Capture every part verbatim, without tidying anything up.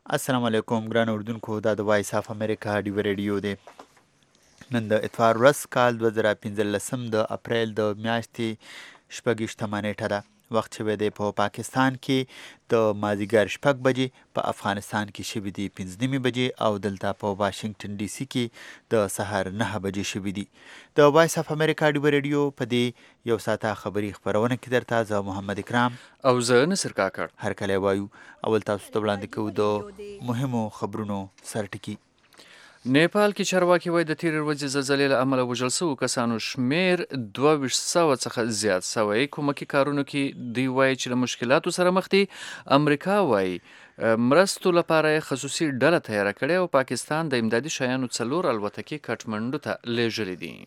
السلام علیکم ګران اردوونکو، دا د وایس اف امریکا ډیو ریډیو دی. نن د اتوار ورځ کال دوه زره پنځلسم د اپریل د میاشتې شپږویشتمه نیټه ده. وخت شوی دی په پاکستان کې د مازدیګر شپږ بجې، په افغانستان کې شوي دي پنځه نیمې بجې او دلته په واشنګټن ډي سي کې د سهار نهه بجې شوي دي. د وایس اف امریکا ډیو ریډیو په دې یو ساعته خبري خپرونه کې درته زه محمد اکرام او زه نصر کاکړ هر کله وایو. اول تاسو ته وړاندې کوو د مهمو خبرونو سرټکي. نیپال کې چارواکي وایي د تېرې ورځې زلزلې له امله وژل شوو کسانو شمېر دوه ویشت سوه څخه زیات سوی. کومکي کارونو کې دوی وایي چې له مشکلاتو سره مخ دي. امریکا وایي مرستو لپاره یې خصوصي ډله تیاره کړې او پاکستان د امدادي شیانو څلور الوتکې کټمنډو ته لیږلې دي.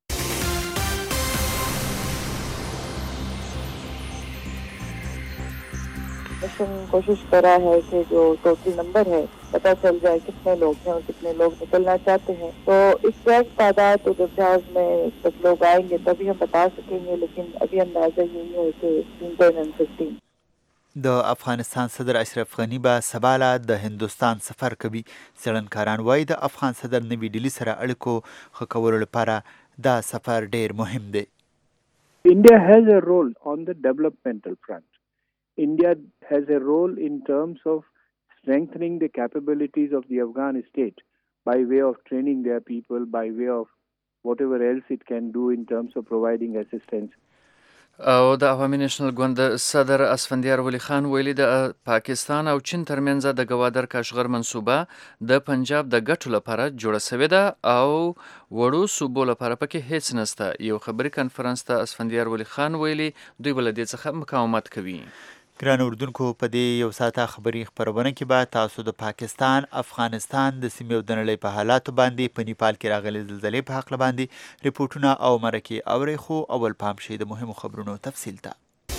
मिशन कोशिश कर रहा है कि जो टोटल नंबर है पता चल जाए कितने लोग हैं और कितने लोग निकलना चाहते हैं. तो एग्जैक्ट तादाद तो जब जहाज में सब लोग आएंगे तभी हम बता सकेंगे, लेकिन अभी अंदाजा यही है कि ten and fifteen. د افغانستان صدر اشرف غنی به سبا له د هندوستان سفر کوي. څېړنکاران وایي د افغان صدر نوي ډیلي سره اړیکو ښه کولو لپاره دا سفر ډیر مهم دی. India has a role on the developmental front. India has a role in terms of strengthening the capabilities of the Afghan state by way of training their people, by way of whatever else it can do in terms of providing assistance. او د عوامي نېشنل ګوند صدر اسفندیار ولی خان ویلي د پاکستان او چین ترمنځ د ګوادر کاشغر منصوبه د پنجاب د ګټو لپاره جوړه شوې ده او وړو صوبو لپاره پکې هیڅ نشته. یو خبري کنفرانس ته اسفندیار ولی خان ویلي دوی بل دې څخه مقاومت کوي. ګران اردوونکو، په دې یو ساعته خبري خپرونه کې به تاسو د پاکستان، افغانستان د سیمې او د نړۍ په حالاتو باندې، په نیپال کې راغلي زلزلې په هکله باندې ریپورټونه او مرکې اورئ. خو اول پام شئ د مهمو خبرونو تفصیل ته.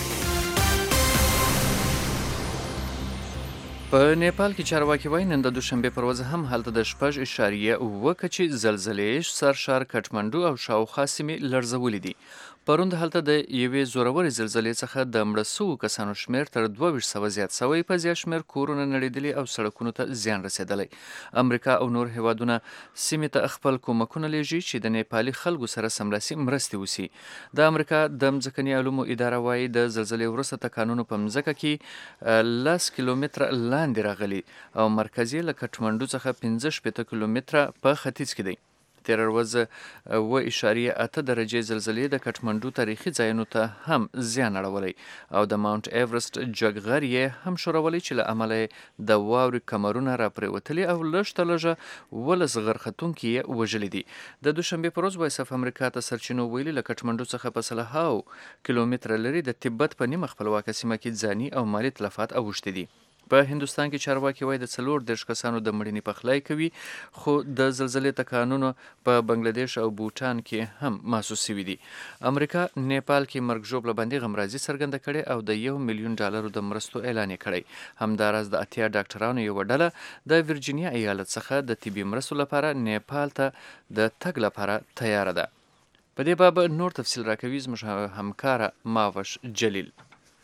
په نیپال کې چارواکي وایي نن د دوشنبې پر ورځ هم هلته د شپږ اشاریه اوه کچې زلزلې سرشار کټمنډو او شاوخوا سیمې لړزولې دي. پرون د هلته د یوې زورورې زلزلې څخه د مړه سوو کسانو شمېر تر دوه ویشت سوه زیات سوی. په زیات شمېر کورونه نړېدلي او سړکونو ته زیان رسېدلی. امریکا او نور هیوادونه سیمې ته خپل کومکونه لیږي چې د نیپالي خلکو سره سملاسي مرستې وسي. د امریکا د مځکني علومو اداره وایي د زلزلې وروسته تکانونه په مځکه کې لس کیلومتره لاندې راغلي او مرکز یې له کټمنډو څخه پنځه شپېته کیلومتره په ختیځ کې دی. تېره ورځ اوه اعشاریه اته درجې زلزلې د کټمنډو تاریخي ځایونو ته هم زیان اړولی او د ماونټ ایورسټ جګغر یې هم ښورولی چې له امله یې د واورې کمرونه راپرېوتلي او لږ تر لږه ولس غرختونکي یې وژلي دي. د دوشنبې په ورځ وایس اف امریکا ته سرچینو ویلي له کټمنډو څخه په سلهاو کیلومتره لرې د تبت په نیمه خپلواکه سیمه کې ځاني او مالي تلفات اوښتي دي. په هندوستان کې چارواکي وایي د څلور دېرش کسانو د مړینې پخلی کوي، خو د زلزلې تکانونه په بنګلادیش او بوټان کې هم محسوس شوي دي. امریکا نیپال کې مرګ ژوبله باندې غمرازي څرګنده کړې او د یو میلیون ډالرو د مرستو اعلان یې کړی. همداراز د اتیا ډاکټرانو یوه ډله د ورجینیا ایالت څخه د طبي مرستو لپاره نیپال ته د تګ لپاره تیاره ده. په دې باب نور تفصیل راکوي زموږ همکاره ماوش جلیل.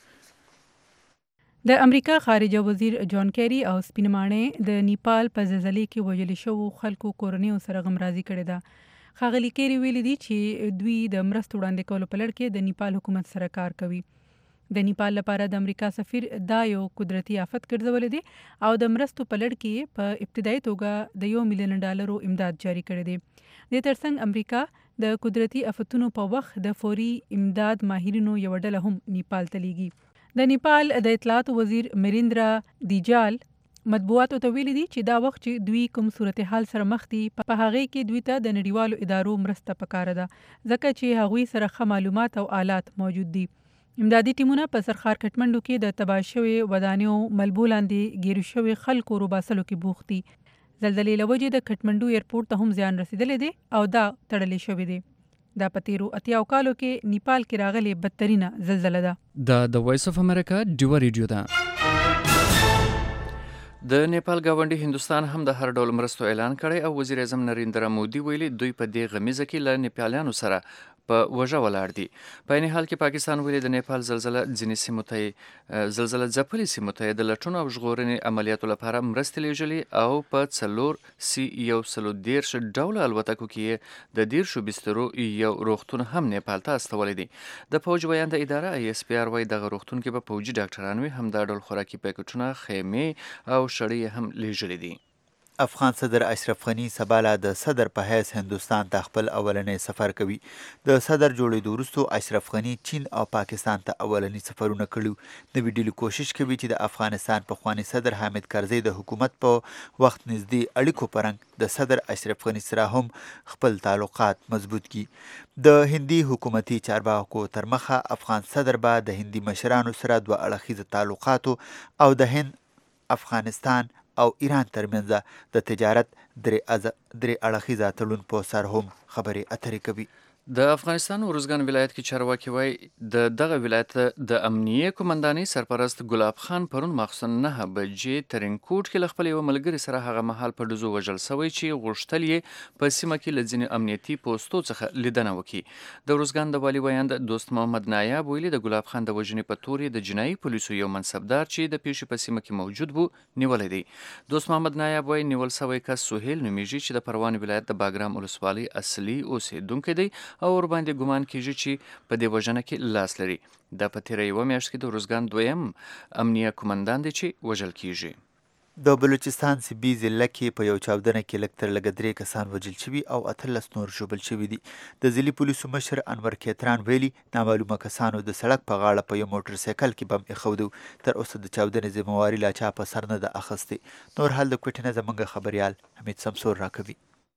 د امریکا خارجه وزیر جان کیری او سپین ماڼۍ د نیپال په زلزلې کې وژل شوو خلکو کورنیو سره غمرازي کړې ده. ښاغلي کیری ویلي دي چې دوی د مرستو وړاندې کولو په لړ کې د نیپال حکومت سره کار کوي. د نیپال لپاره د امریکا سفیر دا یو قدرتي آفت ګرځولی دی او د مرستو په لړ کې په ابتدایي توګه د یو میلیون ډالرو امداد جاري کړی دی. د ترڅنګ امریکا د قدرتي آفتونو په وخت د فوري امداد ماهرینو یوه ډله هم نیپال ته لیږي. د نیپال د اطلاعاتو وزیر مریندرا دیجال مطبوعاتو ته ویلي دي چې دا وخت چې دوی کوم صورتحال سره مخ دي په هغې کې دوی ته د نړیوالو ادارو مرسته پکاره ده، ځکه چې هغوی سره ښه معلومات او آلات موجود دي. امدادي ټیمونه په سرخار کټمنډو کې د تباه شوې ودانیو ملبو لاندې ګیرو شوې خلکو روباسلو کې بوخت دي. زلزلې له وجې د کټمنډو ایرپورټ ته هم زیان رسېدلی دی او دا تړلی شوی دی. دا په تیرو اتیاو کالو کې نیپال کې راغلې بدترینه زلزله ده. دا د وایس اف امریکا ډیوه ریډیو ده. د نیپال ګاونډي هندوستان هم د هر ډول مرستو اعلان کړی او وزیر اعظم نریندرا مودي ویلي دوی په دې غمیزه کې له نیپالیانو سره په وژه ولاړ دي. په عین حال کې پاکستان ویلي د نیپال زلزله ځینې سیمو ته زلزله ځپلي سیمو ته د لټون او ژغورنې عملیاتو لپاره مرستې لیږلي او په څلور سی یو سلو دېرش ډوله الوتکو کې د دېرشو بسترو یو روغتون هم نیپال ته استولی دی. د پوج ویانده اداره ای اس پی آر وایي دغه روغتون کې به پوجي ډاکټران وي، همدا ډول خوراکي پیکټونه، خیمې او شړۍ هم لیږلي دي. افغان صدر اشرف غني سبا لا د صدر په حیث هندوستان ته خپل اولنی سفر کوي. د صدر جوړېدو وروسته اشرف غني چین او پاکستان ته اولنی سفرونه کړي. نوي ډیلي کوشش کوي چې د افغانستان پخوانی صدر حامد کرزي د حکومت په وخت نږدې اړیکو په رنګ د صدر اشرف غني سره هم خپل تعلقات مضبوط کړي. د هندي حکومتي چارواکو تر مخه افغان صدر به د هندي مشرانو سره دوه اړخیزه تعلقاتو او د هند، افغانستان او ایران ترمنځ د تجارت درې اړخیزه تړون په سر هم خبرې اترې کوي. د افغانستان ارزګان ولایت کې چارواکي وایي د دغه ولایت د امنیه قومندانۍ سرپرست ګلاب خان پرون ماخوستن نه بجې ترینکوټ کې له خپل یوه ملګري سره هغه مهال په ډزو وژل سوی چې غوښتل یې په سیمه کې له ځینې امنیتي پوستو څخه لیدنه وکړي. د ارزګان د والي ویاند دوست محمد نایاب ویلي د ګلاب خان د وژنې په تور د جنایي پولیسو یو منصبدار چې د پیښې په سیمه کې موجود و نیولی دی. دوست محمد نایاب وایي نیول سوی کس سهیل نومیږي چې د پروان ولایت د باګرام ولسوالۍ اصلي اوسیدونکی دی او ور باندې ګمان کیږي چې په دې وژنه کې لاس لري. دا په تیره یوه میاشت کې د ارزګان دویم امنیه قومندان دی چې وژل کیږي. د بلوچستان سیبي ضلع کې په یو چاودنه کې لږ تر لږه درې کسان وژل شوي او اتلس نور ژوبل شوي دي. د ضلعي پولیسو مشر انور کیتران ویلي نامعلومه کسانو د سړک په غاړه په یو موټر سایکل کې بم ایښودو. تر اوسه د چاودنې ذمهواري لا چا په سر نه ده اخیستې. نور حال د کوټې نه زموږ خبریال حمید سمسور راکوي.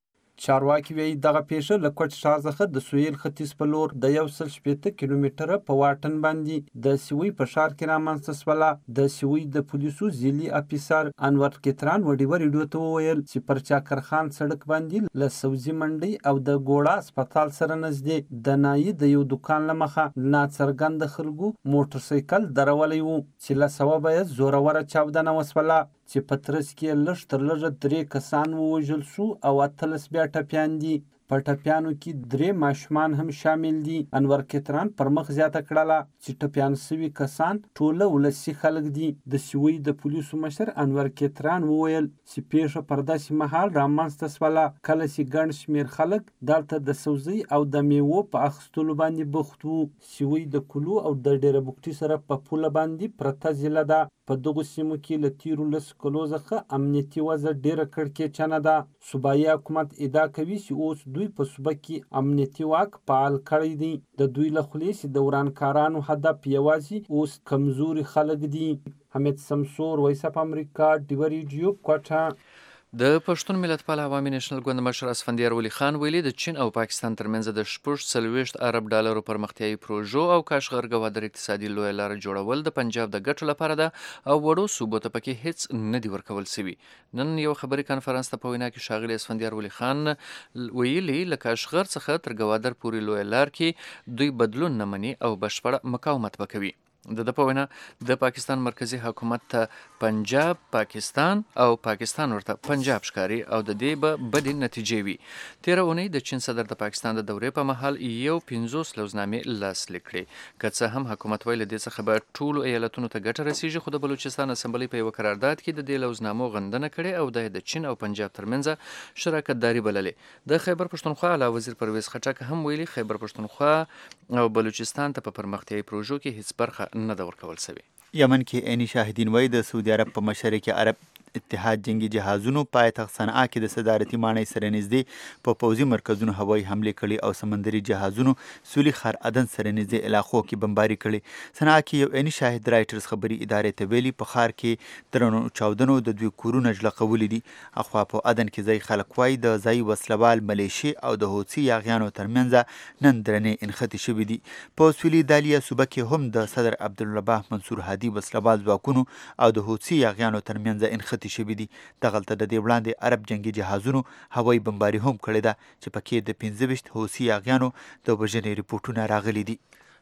چارواکي وایي دغه پیښه له کوټ ښار څخه د سویل ختیځ په لور د یو سل شپېته کیلومتره په واټن باندې د سوی په ښار کې رامنځته شوله. د سوی د پولیسو ضلعي افیسر انور کیتران وډیوه ریډیو ته وویل چې پر چاکرخان سړک باندې له سوزي منډۍ او د ګوړه اسپتال سره نږدې د نایي د یو دکان له مخه ناڅرګند خلکو موټر سایکل درولی و چې له سببه یې زوروره چاودنه وسوله چې په ترڅ کې لږ تر لږه درې کسان ووژل شو او اتلس بیا ټپیان دي. په ټپیانو کې درې ماشومان هم شامل دي. انور کیتران پر مخ زیاته کړله چې ټپیان سوي کسان ټوله ولسي خلک دي. د سوی د پولیسو مشر انور کیتران وویل چې پیښه پر داسې مهال رامنځته شوله کله چې ګڼ شمېر خلک دلته د سوزۍ او د میوو په اخیستلو باندې بوخت وو. سوی د کلو او د ډیره بوکټي سره په پوله باندې پرته ضلع ده. په دغو سیمو کې له تیرو لسو کلو څخه امنیتي وضع ډیره کړکېچنه ده. صوبایي حکومت ادعا کوي چې اوس دوی په صوبه کې امنیتي واک فعال کړی دی. د دوی له خولې چې د ورانکارانو هدف یوازې اوس کمزوري خلک دي. حمید سمسور، وایس اف امریکا، ډیوه ریډیو، کوټه. د پښتون ملتپال عوامي نېشنل ګوند مشر اسفندیار ولی خان ویلي د چین او پاکستان ترمنځ د شپږ څلوېښت ارب ډالرو پرمختیایي پروژو او کاشغر ګوادر اقتصادي لویه لاره جوړول د پنجاب د ګټو لپاره ده او وړو صوبو ته پکې هیڅ نه دي ورکول سوي. نن یو خبري کانفرنس ته په وینا کې ښاغلي اسفندیار ولی خان ویلي له کاشغر څخه تر ګوادر پورې لویه لار کې دوی بدلون نه مني او بشپړه مقاومت به کوي. د د په وینا د پاکستان مرکزی حکومت ته پنجاب پاکستان او پاکستان ورته پنجاب ښکاري او د دې به بدې نتیجې وي. تیره اونۍ د چین صدر د پاکستان د دورې په مهال یو پنځوس لوزنامې لاسلیک کړې. که څه هم حکومت ویل د دې څخه به ټولو ایالتونو ته ګټه رسیږي، خو د بلوچستان اسمبلۍ په یوه قرارداد کې د دې لوزنامو غندنه کړې او د د چین او پنجاب ترمنځ شراکتداري بللې. د خیبر پښتونخوا اعلی وزیر پرویز خټک هم ویلي خیبر پښتونخوا او بلوچستان ته په پرمختیایي پروژو کې هیڅ برخه نه ده ورکول سوی. یمن کې عیني شاهدین وایي د سعودي عرب په مشرق عرب اتحاد جنگي جهازونو پایتخت صنعا کې د صدارتي ماڼۍ سره نږدې په پوځي مرکزونو هوایي حملې کړي او سمندري جهازونو سولي خر عدن سره نږدې علاقو کې بمباري کړي. صنعا کې یو عیني شاهد رایټرز خبري ادارې ته ویلي په ښار کې درنو چاودنو د دوی کورونه جلقولي دي. اخوا په عدن کې ځای خلک وایي د ځای وسلوال ملیشي او د هوتسي یاغیانو ترمنځ نن درنې انختی شوي دي. په سویلي دالیه صوبه کې هم د صدر عبدالرباح منصور هادي وسلوال ځواکونو او د هوتسي یاغیانو ترمنځ انختی شوي دي. دغلته د دې وړاندې عرب جنگي جهازونو هوایي بمباري هم کړې ده چې پکې د پنځه ویشت هوسي یاغیانو د وژنې ریپورټونه راغلي دي.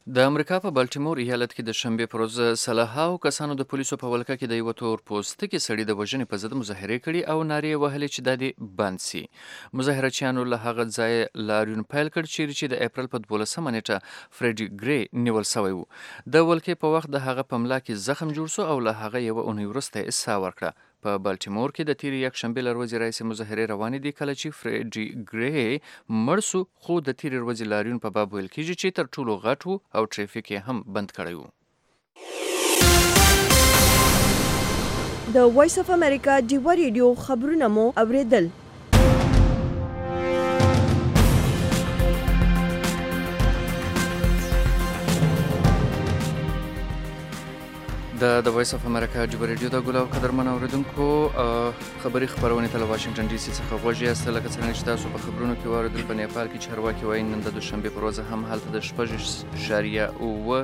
د امریکا په بالټیمور ایالت کې د شنبې پر ورځ سلهاو کسانو د پولیسو په ولکه کې د یوه تور پوستکي سړي د وژنې په ضد مظاهرې کړي او نارې یې وهلې چې دا دې بند سي. مظاهرچیانو له هغه ځایه لاریون پیل کړ چیرې چې د اپریل په دولسمه نیټه فریډي ګرې نیول سوی و. د ولکې په وخت د هغه په ملا کې زخم جوړ سو او له هغه یوه اونۍ وروسته یې ساه ورکړه. په بالټیمور کې د تیرې یکشنبې له ورځې راهیسې مظاهرې روانې دي کله چې فریډي ګرې مړ سو، خو د تیرې ورځې لاریون په باب ویل کېږي چې تر ټولو غټ و او ټریفیک یې هم بند کړی و. د وایس اف امریکا ډیوه ریډیو خبرونه مو اوریدل. د د وایس اف امریکا ډیوه ریډیو د ګل او قدرمن اوریدونکو خبري خبرونه ته له واشنگټن ډي سي څخه غوږ یاست. لکه څنګه چې تاسو په خبرونو کې واردل په نیپال کې چارواکي وایي نن د دوشنبې پر ورځ هم هلته د شپږ اعشاریه اووه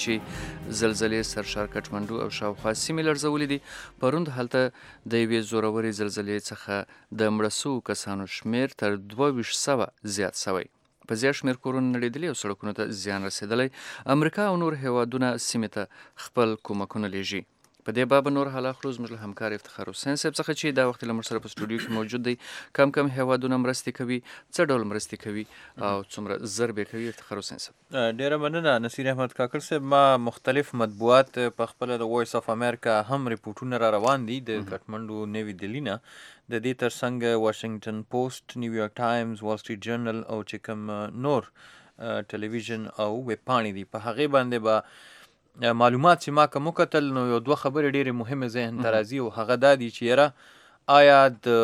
کچې زلزلې سرشار کټمنډو او شاوخوا سیمې لړزولې دي. پروند هلته د یوې زورورې زلزلې څخه د مړه سوو کسانو شمیر تر دوه ویشت سوه زیات سوی. په زیات شمېر کورونه نړېدلي او سړکونو ته زیان رسېدلی. امریکا او نور هیوادونه سیمې ته خپل کومکونه لیږي. په دې باب نور حال اخلو زموږ له همکار افتخار حسین صاحب څخه چې دا وخت له موږ سره په سټوډیو کې موجود دی. کم کم هیوادونه مرستې کوي، څه ډول مرستې کوي او څومره زر به کوي؟ افتخار حسین صاحب. ډیره مننه نصیر احمد کاکړ صاحب. ما مختلف مطبوعات په خپل د وایس اف امریکا هم ریپورټونه را روان دي د کټمنډو، نوی دلی نه، د دې ترڅنګ واشنگټن پوسټ، نیویارک ټایمز، وال سټریټ جرنل او چې کوم نور ټلویزیون او ویب پاڼې دي په هغې باندې به معلومات چې ما کوم کتل نو یو دوه خبرې ډېرې مهمه ذهن ته راځي او هغه دا دي چې یاره آیا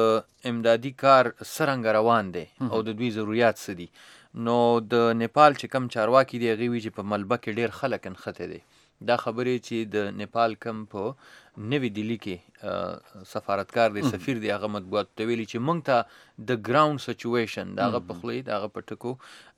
د امدادي کار څرنګه روان دی او د دوی ضروریات څه دي. نو د نیپال چې کم چارواکي دي هغې وایي چې په ملبه کې ډېر خلک نښتې دی. دا خبرې چې د نیپال کم په نوی دلی کې سفارتکار دی، سفیر دی، هغه مطبوعاتو ته ویلي چې موږ ته د ګراوند سچویشن د هغه په خولې د هغه په ټکو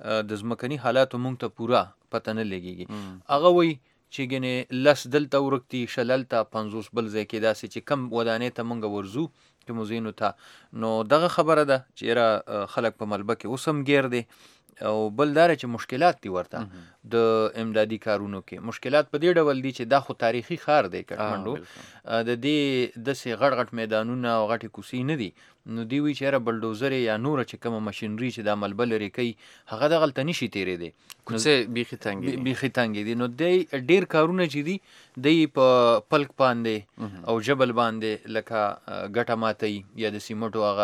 د ځمکني حالاتو موږ ته پوره پته نه لګېږي. هغه وایي چې ګنې لس دلته ورک دي، شل هلته، پنځوس بل ځای کې، داسې چې کم ودانۍ ته موږ ورځو کومو ځایونو ته. نو دغه خبره ده چې یاره خلک په ملبه کې اوس هم ګیر دی. او بل دا چې مشکلات دي ورته د امدادي کارونو کې. مشکلات په دې ډول دي چې دا خو تاریخي ښار دی کټمنډو، د دې داسې غټ غټ میدانونه او غټې کوڅې نه دي. نو دوی وایي چې یاره بلډوزرې یا نوره چې کومه مشینري چې دا ملبه لرې کوي هغه دغلته نشي تېرېدی، کوڅې بیخي تنګې دي بیخي تنګې دي. نو دی ډېر کارونه چې دي دی په پلک باندې او جبل باندې لکه ګټه ماتوي یا د سیمټو هغه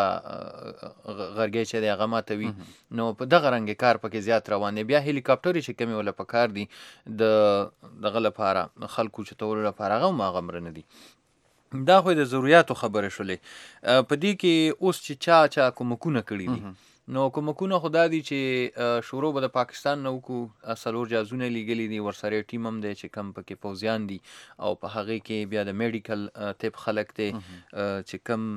غرګی چې دی هغه ماتوي. نو په دغه رنګې کار پکې زیات روان دی. بیا هلیکاپټرې چې کمې وله پکار دي د دغه لپاره خلکو چتولو لپاره هغه هم هغومره نه دي. دا خو د ضروریاتو خبره شولې. په دې کې اوس چې چا چا کومکونه کړي دي، نو کومکونه خو دا دي چې شروع به د پاکستان نه وکړو، څلور جهازونه لیږلي دي، ورسره یې ټیم هم دی چې کم پکې پوځیان دي او په هغې کې بیا د میډیکل طب خلک دی چې کم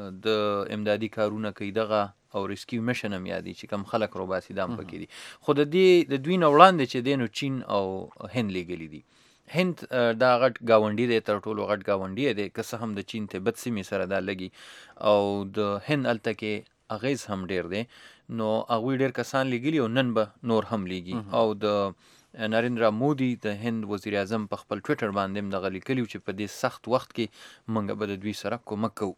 د امدادي کارونه کوي دغه او ریسکیو میشن هم یادي چې کم خلک روباسي دا هم پکې دي. خو د دې د دوی نه وړاندې چې دی نو چین او هند لیږلي دي. هند دا غټ ګاونډي دی، تر ټولو غټ ګاونډي دی، که څه هم د چین تبت سیمې سره دا لګي او د هند هلته کې اغیز هم ډېر دی. نو هغوی ډېر کسان لیږلي او نن به نور هم لیږي. او د نریندرا مودي د هند وزیر اعظم په خپل ټویټر باندې هم دغه لیکلي چې په دې سخت وخت کې موږ به د دوی سره کومک کوو.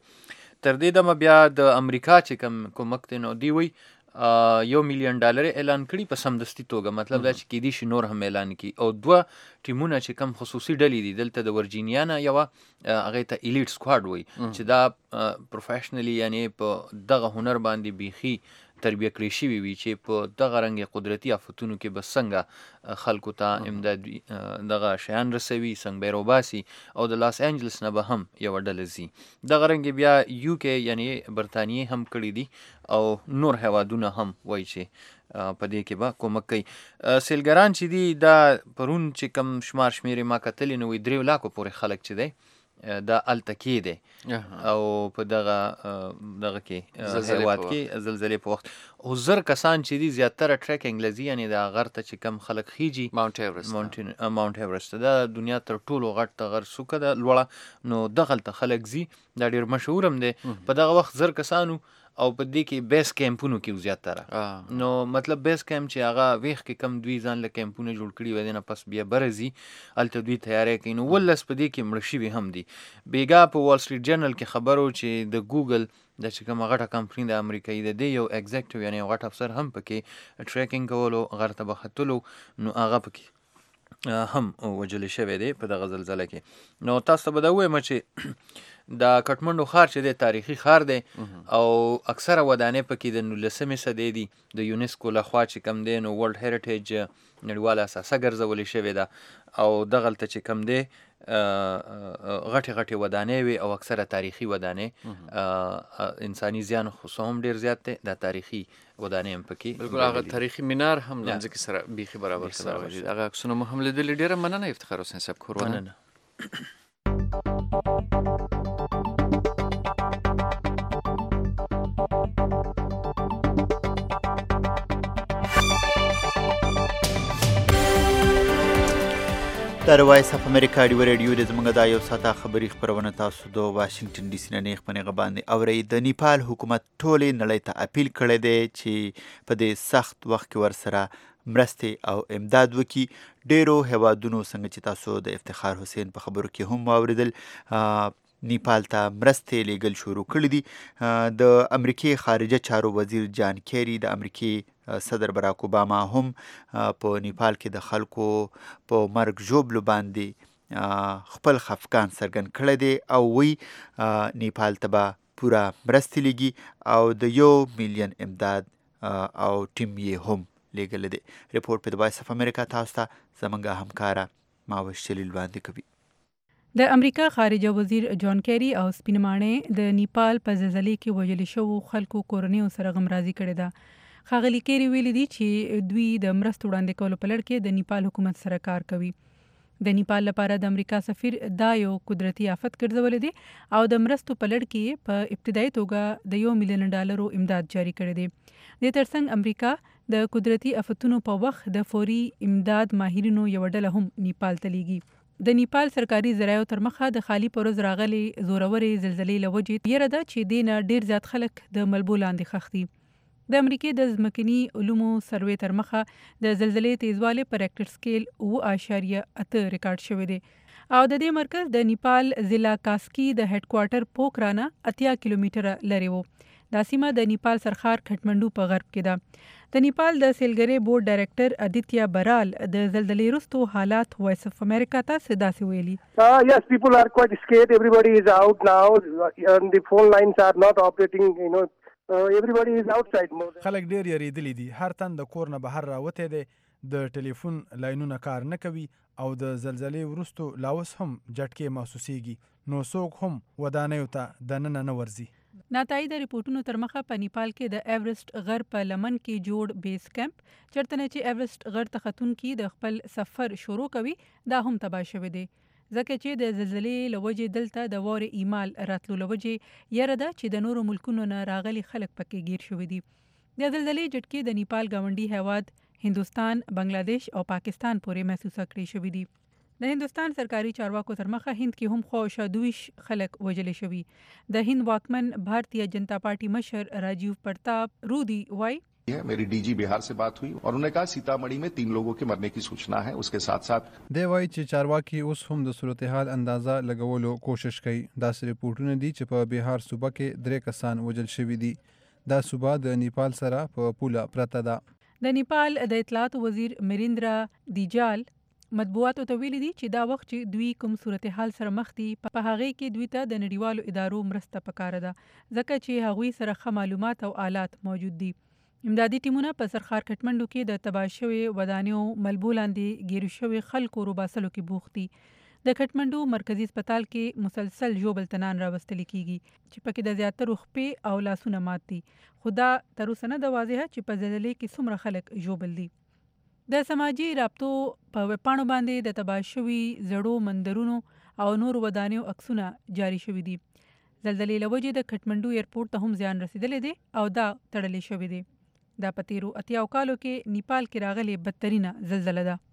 تر دې دمه بیا د امریکا چې کوم کومک دی نو دوی وایي یو میلیون ډالر اعلان کړي په سمدستي توګه. مطلب دا چې کیدای شي نور هم اعلان کړي. او دوه ټیمونه چې کم خصوصي ډلې دي دلته د ورجینیا نه یوه هغې ته ایلیټ سکواډ وایي چې دا پروفیشنلی یعنی په دغه هنر باندې بیخي تربیه کړی شوي وي چې په دغه رنګ قدرتي آفتونو کې به څنګه خلکو ته امدادي دغه شیان رسوي، څنګه به یې روباسي. او د لاس انجلس نه به هم یوه ډله ځي. دغه رنګ بیا یو کې یعنی برطانیې هم کړي دي او نور هیوادونه هم وایي چې په دې کې به کومک کوي. سیلګران چې دي دا پرون چې کم شمار شمېرې ما کتلې نو وایي درې لاکو پورې خلک چې دی دا هلته کې دی او په دغه دغه کې هیواد کې زلزلې په وخت. او زر کسان چې دي زیاتره ټریکینګ لځي، یعنې د غر ته چې کم خلک خیجي ماونټ ایورسټ ماونټ ایورسټ دا دنیا تر ټولو غټ د غر څوکه ده لوړه. نو دغلته خلک ځي، دا ډېر مشهور هم دی. په دغه وخت زر کسانو او په دې کې بیس کیمپونو کې زیاتره نو مطلب بیس کیمپ چې هغه ویخ کې کم دوی ځان له کیمپونو جوړ کړي و دي نه پس بیا برزي الته دوی تیاری کوي نو ولس په دې کې مړ شوي هم دي بیګا په وال سټریټ جرنل کې خبرو چې د ګوګل د چې کومه غټه کمپنی د امریکایي د دې یو ایگزیکټیو یعنی یو غټ افسر هم پکې ټریکینګ کولو غر ته بختلو نو هغه پکې هم وجل شوی دی په دغه زلزلې کې نو تاسو به دا وایم چې د کټمنډو ښار چې دی تاریخي ښار دی او اکثره ودانې پکې د نولسمې صدۍ دي د یونیسکو لخوا چې کم دی نو ورلډ هیریټیج نړیواله اثاثه ګرځولې شوې ده او دغلته چې کم دی غټې غټې ودانې وي او اکثره تاریخي ودانې انساني زیان خو هم ډېر زیات دی دا تاریخي ودانې هم پکې بالکل هغه تاریخي مینار هم له ځمکې سره بیخي برابر سره راغلي هغه عکسونه مو هم لیدلي ډېره مننه افتخار حسین صاحب کور مننه د وایس اف امریکا ډیو ریډیو د زموږ د یو ساعته خبري خبرونه تاسو د واشنگټن ډي سي نه نیغ په نیغه باندې اورئ د نیپال حکومت ټولې نړۍ ته اپیل کړی دی چې په دې سخت وخت کې ورسره مرستې او امداد وکړي ډیرو هیوادونو څنګه چې تاسو د افتخار حسین په خبرو کې هم واوریدل نیپال ته مرستې لیږل شروع کړي دي د امریکای خارجه چارو وزیر جان کیری د امریکای صدر براک اوباما هم په نیپال کې د خلکو په مرګ ژوبلو باندې خپل خفقان څرګند کړی دی او وی نیپال ته به پوره مرستې لیږي او د یو میلیون امداد او ټیم یې هم لیږلی دی. ریپورټ په د وایس اف امریکا تاسو ته زموږ همکاره ماوش جلیل وړاندې کوي. د امریکا خارجه وزیر جان کیری او سپینمانې د نیپال په زلزلې کې وژل شوو خلکو کورنیو سره غمرازي کړې ده. ښاغلي کیری ویلي دي چې دوی د مرستو وړاندې کولو په لړ کې د نیپال حکومت سره کار کوي. د نیپال لپاره د امریکا سفیر دا یو قدرتي آفت ګرځولی دی او د مرستو په لړ کې په ابتدایي توګه د یو میلیون ډالرو امداد جاري کړی دی. د ترڅنګ امریکا د قدرتي آفتونو په وخت د فوري امداد ماهرینو یو ډله هم نیپال ته لیږي. د نیپال سرکاري ذرایعو تر مخه د خالی پروز راغلي زورورې زلزلې له وجې یره ده چې دې نه ډېر زیات خلک د ملبو لاندې ښخ دي. د امریکای د ځمکني علومو سروې تر مخه د زلزلې تیزوالی په ریکټر سکیل اوه اعشاریه اته ریکارډ شوی دی او د دې مرکز د نیپال ضلع کاسکی د هډ کوارټر پوکرانه اتیا کیلومتره لري وو. دا سیمه د نیپال سرخار کټمنډو په غرب کې ده. د نیپال د سیلګری بورډ ډایرکټر ادیتیا برال د زلزلې وروستو حالات وایس اف امریکا ته داسې ویلي. Uh, yes, people are quite scared. Everybody is out now and the phone lines are not operating, you know. Uh, everybody is outside. خلک ډیر یریدلی دي. هر تن د کور نه بهر راوتی دی. د ټلیفون لاینونه کار نه کوي او د زلزلې وروستو لا اوس هم جټکې محسوسیږي. نو څوک هم ودانیو ته دننه نه ورځي. ناتایده ریپورټونو تر مخه په نیپال کې د ایورسټ غر په لمن کې جوړ بیس کمپ چېرته نه چې ایورسټ غر ته ختونکي د خپل سفر شروع کوي دا هم تباه شوی دی. ځکه چې د زلزلې له وجې دلته د واورې ایمال راتلو له وجې یره ده چې د نورو ملکونو نه راغلي خلک پکې ګیر شوي دي. د زلزلې جټکې د نیپال ګاونډي هیواد هندوستان، بنگلادیش او پاکستان پورې محسوسه کړي شوي دي. د هندوستان سرکاري چارواکو تر مخه هند کې هم خواوشا دویش خلک وژل شوي. د هند واکمن بھارتیہ جنتا پارٹی مشر راجیو پرتاپ رودی وای मेरी डीजी बिहार से बात हुई और उन्होंने कहा सीतामढ़ी में तीन लोगों के मरने की सूचना है. उसके साथ साथ دی وایي چې چارواکي اوس هم د صورتحال اندازه لګولو کوشش کوي. داسې ریپورټونه دي چې په بهار صوبه کې درې کسان وژل شوي دي. دا صوبه د نیپال سره په پوله پرته ده. د نیپال د اطلاعاتو وزیر مریندرا دیجال مطبوعاتو ته ویلي دي چې دا وخت چې دوی کوم صورتحال سره مخ دي په هغې کې دوی ته د نړیوالو ادارو مرسته پکاره ده ځکه چې هغوی سره ښه معلومات او آلات موجود دي. امدادي ټیمونه په سرخار کټمنډو کې د تباه شوې ودانیو ملبو لاندې ګیر شوي خلکو روباسلو کې بوخت دي. د کټمنډو مرکزي هسپتال کې مسلسل ژوبل تنان راوستل کیږي چې پکې د زیاترو خپې او لاسونه مات دي. خو دا تر اوسه نه ده واضحه چې په زلزلې کې څومره خلک ژوبل دي. د سماجي رابطو په ویبپاڼو باندې د تباه شوي زړو مندرونو او نورو ودانیو عکسونه جاري شوي دي. زلزلې له وجې د کټمنډو ایرپورټ ته هم زیان رسیدلی دی او دا تړلی شوی دی. دا په تیرو اتیاو کالو کې نیپال کې راغلې بدترینه زلزله ده.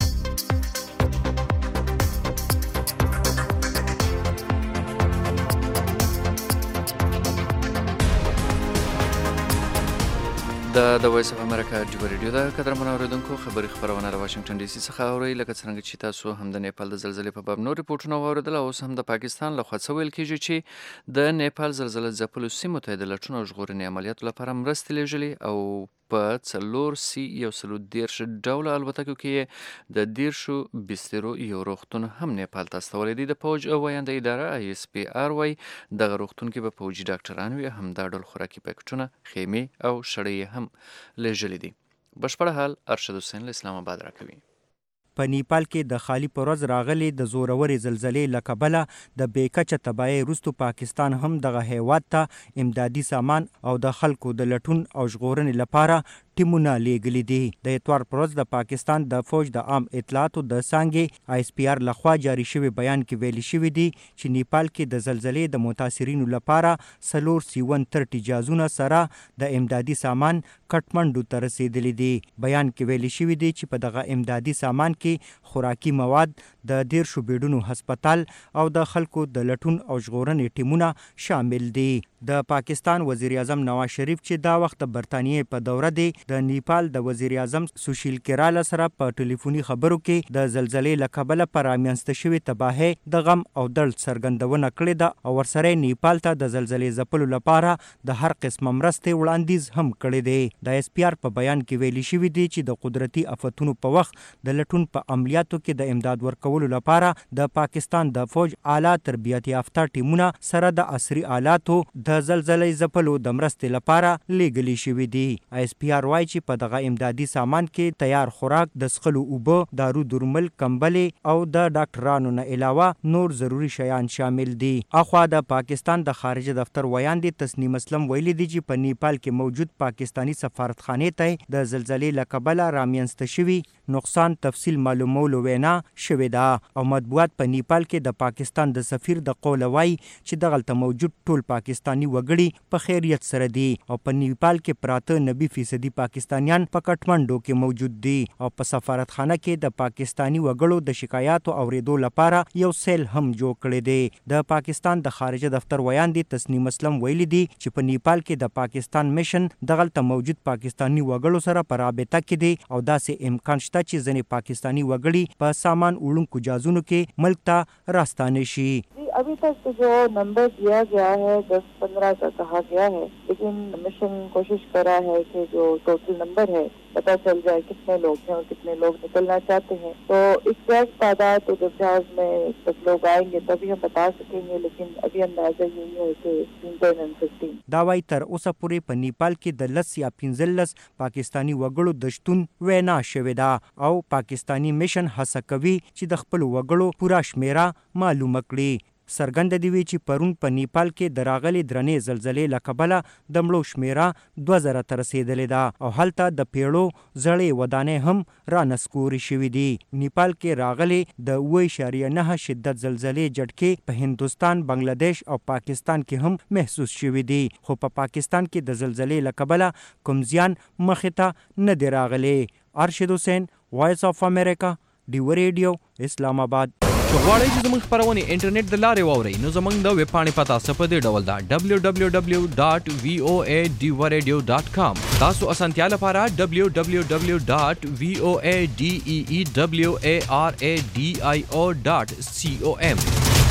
د د وایس اف امریکا ډیو ریډیو د قدرمن اوریدونکو خبري خبرونه د واشنگټن ډي سي څخه اوري لکه څنګه چې تاسو هم د نیپال د زلزلې په باب نور ریپورتونه واوریدل او هم د پاکستان له خوا څه ویل کیږي چې د نیپال زلزلې ځپلو سیمو ته د لټون او ژغورنې عملیاتو لپاره مرستې لیږلي او په څلور سی یو سلو دیرش ډوله الوتکو کې د دیرشو بسترو یو روغتون هم نیپال ته استولی دی. د پوج وینده اداره آی اس پی آر وای دغه روغتون کې به پوجي ډاکټران وي هم دا ډول خوراکي پیکټونه خیمې او شړۍ هم لیږلي دي. بشپړ حال ارشد حسین له اسلام آباد راکوي. په نیپال کې د خالی پروز راغلي د زوروري زلزلې له کبله د بیکچه تباہي وروسته پاکستان هم دغه هیواد ته امدادي سامان او د خلکو د لټون او ژغورنې لپاره ټیمونه لیږلي دي. د اتوار پروز د پاکستان د فوج د عام اطلاعاتو د څانګې آی اس پی آر لخوا جاری شوی بیان کې ویلي شوی دي چې نیپال کې د زلزلې د متاثرینو لپاره څلور سیون ترټي جازونه سره د امدادي سامان کټمنډو ته رسیدلی دي. بیان کې ویلي شوی دي چې په دغه امدادي سامان کې خوراکي مواد، د دیرشو بیډونو هسپتال او د خلکو د لټون او ژغورنې ټیمونه شامل دي. د پاکستان وزیر اعظم نواز شریف چې دا وخت برتانیې په دوره دی د نیپال د وزیر اعظم سوشیل کیراله سره په ټلیفوني خبرو کې د زلزلې له کبله په رامنځته شوې تباهۍ د غم او درد څرګندونه کړې ده او ورسره نیپال ته د زلزلې ځپلو لپاره د هر قسمه مرستې وړاندیز هم کړی دی. د ایس پی آر په بیان کې ویلي شوي دي چې د قدرتي آفتونو په وخت د لټون په عملیاتو کې د امداد ورکولو لپاره د پاکستان د فوج اعلی تربیت یافته ټیمونه سره د عصري آلاتو د زلزلې ځپلو د مرستې لپاره لیږلي شوي دي. ایس پی آر وایي چې په دغه امدادي سامان کې تیار خوراک، د څښلو اوبه، دارو درمل، کمبلې او د ډاکټرانو نه علاوه نور ضروري شیان شامل دي. اخوا د پاکستان د خارجه دفتر ویاندې تسنیم اسلم ویلي دي چې په نیپال کې موجود پاکستانی سفارتخانې ته د زلزلې له کبله رامنځته شوي نقصان تفصیل معلومولو وینا شوې ده او مطبوعات په نیپال کې د پاکستان د سفیر د قوله وایي چې دغلته موجود ټول پاکستانی وګړي په خیریت سره دي او په نیپال کې پراته نبي فیصدي پاکستانیان په کټمنډو کې موجود دي او په سفارتخانه کې د پاکستانی وګړو د شکایاتو اوریدو لپاره یو سیل هم جوړ کړی دی. د پاکستان د خارجه دفتر ویاندې تسنیم اسلم ویلي دي چې په نیپال کې د پاکستان میشن دغلته موجود پاکستانی وګړو سره په رابطه کې دي او داسې امکان شته چې ځینې پاکستانی وګړي په سامان وړونکو جازونو کې ملک ته راستانه شي. अभी तक तो जो नंबर दिया गया है दस पंद्रह का कहा गया है, लेकिन मिशन कोशिश कर रहा है कि जो टोटल नंबर है पता चल जाए कितने लोग हैं और कितने लोग निकलना चाहते हैं. तो एग्जैक्ट तादाद तो जब जहाज में सब लोग आएंगे तभी हम बता सकेंगे, लेकिन अभी अंदाजा यही है कि फिफ्टीन फिफ्टीन. دا وايي تر اوسه پورې په نیپال کې د لس یا پنځلس پاکستانی وګړو د شتون وینا شوې ده او پاکستانی میشن هڅه کوي چې د خپل وګړو پوره شمیره معلومه کړي. څرګنده دی چې پرون په نیپال کې د راغلي درنې زلزلې له کبله د مړو شمیره دوه زره ته رسېدلې ده او هلته د پیړو زړې ودانۍ هم رانسکورې شوي دي. نیپال کې راغلي د اوه اعشاریه نه شدت زلزلې جټکې په هندوستان، بنگلادیش او پاکستان کې هم محسوس شوي دي، خو په پاکستان کې د زلزلې له کبله کوم زیان مخې ته نه دی راغلی. ارشد حسین، وایس اف امریکا، ډیو ریډیو، اسلام آباد. غواړئ چې زموږ خپرونې انټرنیټ د لارې واورئ نو زموږ د ویب پاڼې پته څه په دې ډول ده ډبلیو ډبلیو ډبلیو ډاټ وی او ای ډیو ریډیو ډاټ کام. تاسو اسانتیا لپاره ډبلیو ډبلیو ډبلیو ډاټ وی او ای ډی ای ای ډبلیو ای آر ای ډی آی او ډاټ سی او ایم.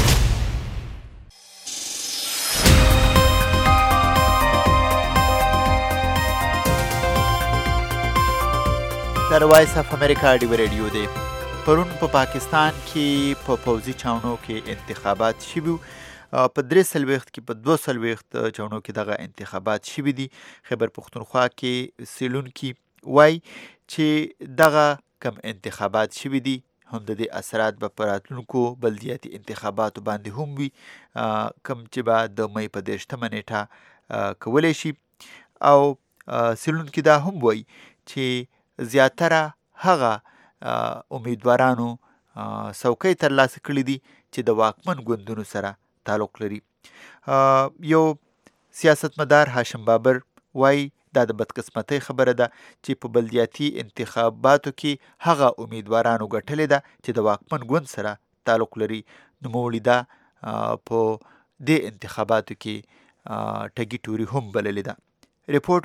در وایس اف امریکا ډیو ریډیو دی. پرون په پا پاکستان کې په پوځي چاونو کې انتخابات شوي، په درې څلوېښت کې په دوه څلوېښت چاونو کې دغه انتخابات شوي دي. خیبر پښتونخوا کې څېړونکي وایي چې دغه کم انتخابات شوي دي هم د دې اثرات به په راتلونکو بلدیاتي انتخاباتو باندې هم وي، کم چې به د مۍ په دېرشتمه نیټه کولی شي. او څېړونکي دا هم وایي چې زیاتره هغه امیدوارانو څوکۍ ترلاسه کړي دي چې د واکمن ګوندونو سره تعلق لري. یو سیاستمدار هاشم بابر وایي دا د بدقسمتۍ خبره ده چې په بلدیاتي انتخاباتو کې هغه امیدوارانو ګټلې ده چې د واکمن ګوند سره تعلق لري، نوموړي دا په دې انتخاباتو کې ټګي ټوري هم بللې ده. ریپورټ پې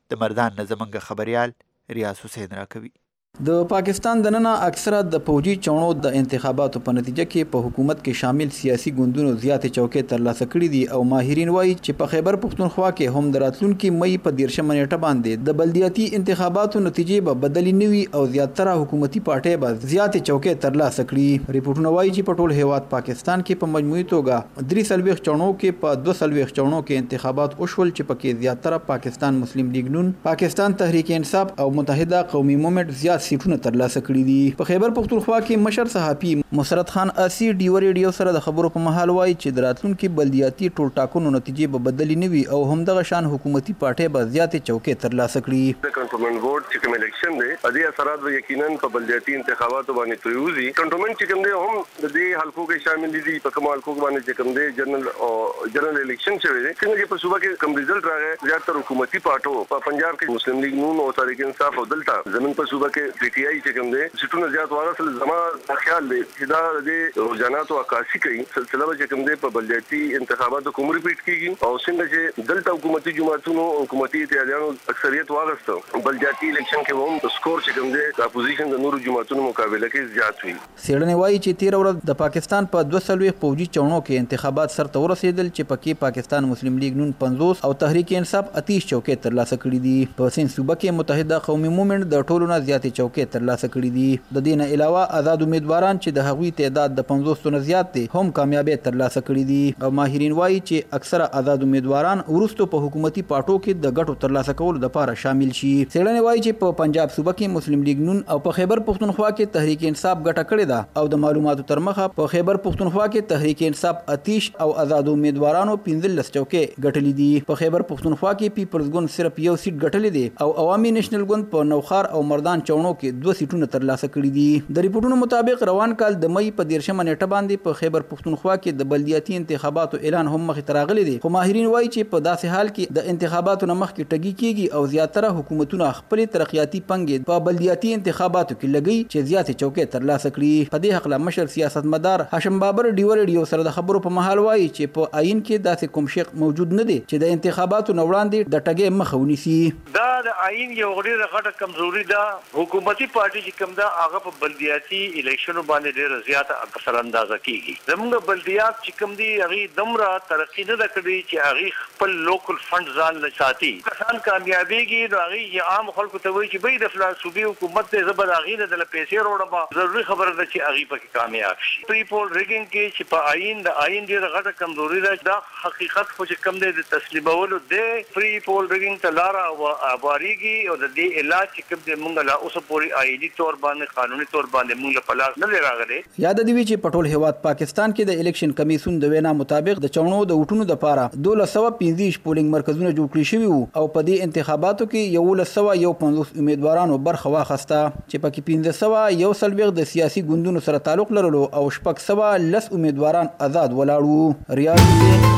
د مردان نه زموږ خبریال ریاض حسین راکوي. د پاکستان دننه اکثره د فوجي چونو د انتخاباتو په نتیجه کې په حکومت کې شامل سیاسي ګوندونو زیاتې چوکۍ ترلاسه کړي دي او ماهرین وایي چې په خیبر پښتونخوا کې هم د راتلونکي مې په دیرشمه نیټه باندې د بلدیاتي انتخاباتو نتیجې به بدلې نه وي او زیاتره حکومتي پارټۍ به زیاتې چوکۍ ترلاسه کړي. ریپورټونه وایي چې په ټول هیواد پاکستان کې په مجموعي توګه درې څلوېښت چونو کې په دوه څلوېښت چونو کې انتخابات وشول چې پکې زیاتره پاکستان مسلم لیگ نون، پاکستان تحریک انصاف او متحده قومي مومنټ زیات سیټونه ترلاسه کړي دي. په خیبر پښتونخوا کې مشر صحافي مسرت خان آسی ډیو ریډیو سره د خبرو په مهال وایي چې د راتلونکي بلدیاتي ټول ټاکنو نتیجې به بدلې نه وي او همدغه شان حکومتي پارټۍ به زیاتې چوکۍ ترلاسه کړي. د کنټرولمنټ بورډ چې کوم الیکشن دی د دې اثرات به یقینا په بلدیاتي انتخاباتو باندې پریوزي. کنټرولمنټ چې کوم دی هم د دې حلقو کې شامل دي. په کوم حلقو باندې چې کوم دی جنرال او جنرال الیکشن شوی دی څنګه چې په صوبه کې کوم رزلټ راغی زیاتره حکومتي پارټو په پنجاب کې مسلم لیگ نون او تحریک انصاف او دلته زمون په صوبه کې پی ټی آی چې کوم دی سټونه زیات واغسل. زما خیال دی چې دا د روزاناتو عکاسي کوي سلسله چې کوم دی په بلدیاتي انتخاباتو کوم ریپیټ کیږي او څنګه چې دلته حکومتي جماعتونو حکومتي اتحادیانو اکثریت واغسته بلدیاتي الیکشن کې هم سکور چې کوم دی د اپوزیشن د نورو جماعتونو مقابله کې زیات وي. سیړنې وایي چې تیر ورځ د پاکستان په دوه څلوېښت فوجي چونو کې انتخابات سرته ورسېدل چې پکې پاکستان مسلم لیگ نون پنځوس او تحریک انصاف اتیس چوکۍ ترلاسه کړي دي. په سند صوبه کې متحده قومي مومنټ د ټولو نه زیاتې چوکۍ ترلاسه کړي دي. د دې نه علاوه آزاد امیدواران چې د هغوی تعداد د پنځوس نه زیات دي هم کامیابی ترلاسه کړي دي او ماهرین وایي چې اکثره آزاد امیدواران وروسته په حکومتي پارټو کې د ګټو ترلاسه کولو لپاره شامل شي. څېړنې وایي چې په پنجاب صوبه کې مسلم لیگ نون او په خیبر پښتونخوا کې تحریک انصاف ګټه کړې ده او د معلوماتو تر مخه په خیبر پښتونخوا کې تحریک انصاف اتیش او آزاد امیدوارانو پنځلس چوکۍ ګټلې دي. په خیبر پښتونخوا کې پیپلز ګوند صرف یو سیټ ګټلې دی او عوامي نېشنل ګوند په نوخار او مردان چونو کې دوه سیټونه ترلاسه کړي دي. د ریپورتونو مطابق روان کال د مې په دیرشمه نیټه باندې په خیبر پښتونخوا کې د بلدیاتي انتخاباتو اعلان هم مخې ته راغلی دی خو ماهرین وایي چې په داسې حال کې د انتخاباتو نه مخکې ټګي کیږي او زیاتره حکومتونه خپلې ترقیاتي پنګې په بلدیاتي انتخاباتو کې لګي چې زیاتې چوکۍ ترلاسه کړي. په دې هکله مشر سیاستمدار هاشم بابر ډیو ریډیو سره د خبرو په مهال وایي چې په آئین کې داسې کوم شی موجود نه دی چې د انتخاباتو نه وړاندې د ټګۍ مخه ونیسي. دا د آئین یو ډېره غټه کمزوري ده. حکومتي پارټي چې کوم ده هغه په بلدیاتي الیکشنو باندې ډېر زیات اثر اندازه کیږي. زموږ بلدیات چې کوم دي هغه دمره ترقی نه کړي چې هغه خپل لوکل فند ځان لساتي. کسان کامیابیږي نو هغه عام خلکو ته وایي چې به د فلان صوبې حکومت ته زبر هغه د پیسې وروړم ضروري خبره ده چې هغه پکې کامیاب شي. پری پول ریګینګ کې چې په آئین د آئین ډېر غټه کمزوري ده. دا حقیقت خو چې کوم دی د تسلیمولو د پری پول ریګینګ ته لار او اباریږي او د دې علاج چې کوم دی موږ لا اوس پوری آئینی تور باندې قانوني تور باندې موږ په لاس نه راغلي. یاد دی چې په ټول هیواد پاکستان کې د الیکشن کمیسیون د وینا مطابق د چونو د وټونو لپاره دولس سوه پنځه پولینګ مرکزونه جوړ کړي شوي وو او په دې انتخاباتو کې یولس سوه یو پنځوس امیدوارانو برخه واخیسته چې پکې پنځه سوه یو څلوېښت د سیاسي ګوندونو سره تعلق لرلو او شپږ سوه لس امیدواران آزاد ولاړ وو. ریاض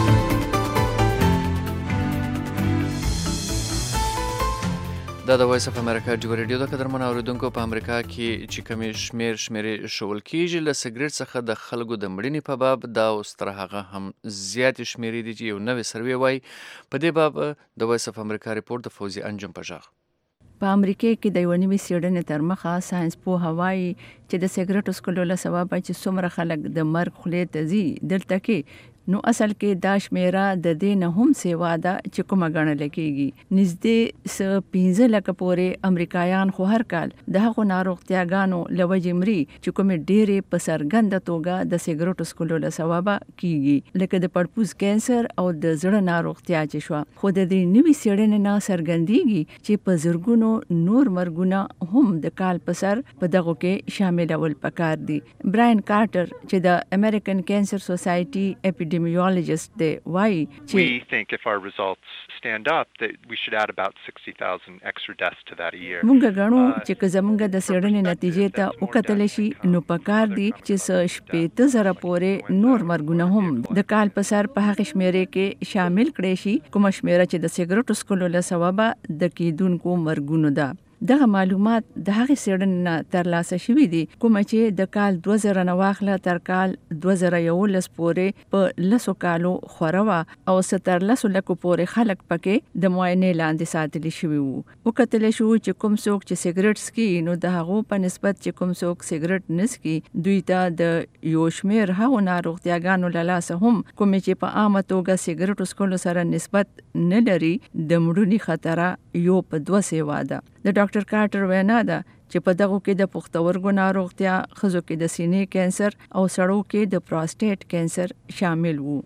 دا د وایس اف امریکا ډیو ریډیو د قدرمن اوریدونکو په امریکا کې چې کمې شمیر شمیرې شول کیږي له سګریټ څخه د خلکو د مړینې په باب دا اوس تر هغه هم زیات شمیرې دي چې یو نوې سروې وایي. په دې باب د وایس اف امریکا ریپورت د فوزي انجم په ژغ. په امریکا کې د یو نوې څېړنې تر مخه ساينس پوهه وایي چې د سګریټو څښلو له سببه چې څومره خلک د مرګ خولې ته ځي دلته کې نو اصل کې دا شمیره د دې نه هم سیوا ده چې کومه ګڼل کېږي. نږدې څه پنځه لکه پورې امریکایان خو هر کال د هغو ناروغتیاګانو له وجې مري چې کومې ډېرې په څرګنده توګه د سګریټو څښلو له سببه کېږي لکه د پړپوز کینسر او د زړه ناروغتیا چې شوه. خو د دې نوې څېړنې نه څرګندېږي چې په زرګونو نور مرګونه هم د کال په سر په دغو کې شاملول پکار دي. براین کارټر چې د امریکن کینسر سوسایټي epidemiologist دی وایي چې we think if our results stand up that we should add about sixty thousand extra deaths to that a year. موږ غواړو چې که زموږ د څېړنې نتیجې ته وکتل شي نو پکار دي چې څه شپېته زره پورې نور مرګونه هم د کال په سر په هغه شمیرې کې شامل کړي شي کومه شمیره چې د سګریټو څښلو له سببه د کیدونکو مرګونو ده. دغه معلومات د هغې څېړنې نه ترلاسه شوي دي کومه چې د کال دوه زره نه واخله تر کال دوه زره یولس پورې په لسو کالو خوره وه او څه تر لسو لکو پورې خلک پکې د معاینې لاندې ساتلی شوي وو. وکتلی شو چې کوم څوک چې سګرټ څکي نو د هغو په نسبت چې کوم څوک سګرټ نه څکي دوی ته د یو شمېر هغو ناروغتیاګانو له لاسه هم کومې چې په عامه توګه سګرټو څکلو سره نسبت نه لري د مړونې خطره یو په دوه سوه ده. د ډاکټر کارټر وینا ده چې په دغو کې د پښتورګو ناروغتیا، ښځو کې د سینې کینسر او سړو کې د پروسټیټ کینسر شامل وو.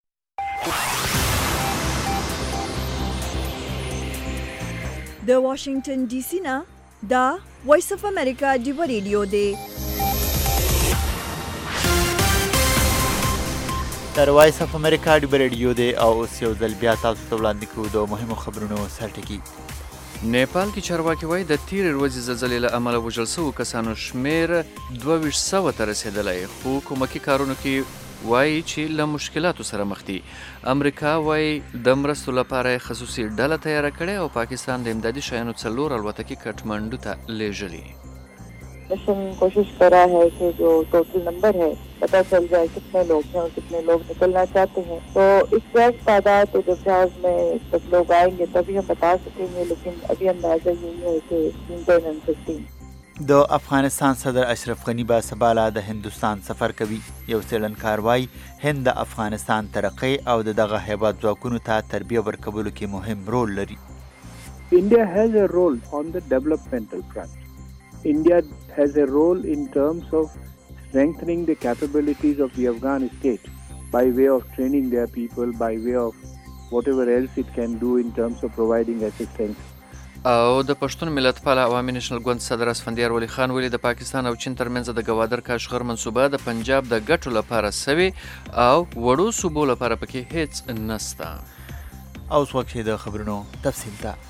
د واشنگټن ډي سي نه دا وایس اف امریکا ډیو ریډیو دی. تر وایس اف امریکا ډیو ریډیو دی او اوس یو ځل بیا تاسو ته وړاندې کوو د مهمو خبرونو سرټکي. نیپال کې چارواکي وایي د تیرې ورځې زلزلې له امله وژل شوو کسانو شمېر دوه ویشت سوه ته رسېدلی، خو کومکي کارونو کې وایي چې له مشکلاتو سره مخ دي. امریکا وایي د مرستو لپاره یې خصوصي ډله تیاره کړې او پاکستان د امدادي شیانو څلور الوتکې کټمنډو ته لیږلي. Mission कोशिश करा है कि जो टोटल नंबर है पता चल जाए कितने लोग हैं और कितने लोग निकलना चाहते हैं. तो एग्जैक्ट तादाद तो जब जहाज में सब लोग आएंगे तभी हम बता सकेंगे, लेकिन अभी अंदाजा यही है कि ten and fifteen. د افغانستان صدر اشرف غنی با سباله د هندوستان سفر کوي. یو څېړنکار وایي هند د افغانستان ترقی او د دغه هیواد ځواکونو ته تربیه ورکولو کې مهم رول لري. India has a role on the developmental front. India has a role in terms of strengthening the capabilities of the Afghan state by way of training their people, by way of whatever else it can do in terms of providing assistance. او د پښتون ملتپال عوامي نېشنل ګوند صدر اسفندیار ولی خان ویلي د پاکستان او چین ترمنځ د ګوادر کاشغر منصوبه د پنجاب د ګټو لپاره سوي او وړو صوبو لپاره پکې هیڅ نسته. اوس وخت د خبرونو تفصیل ته.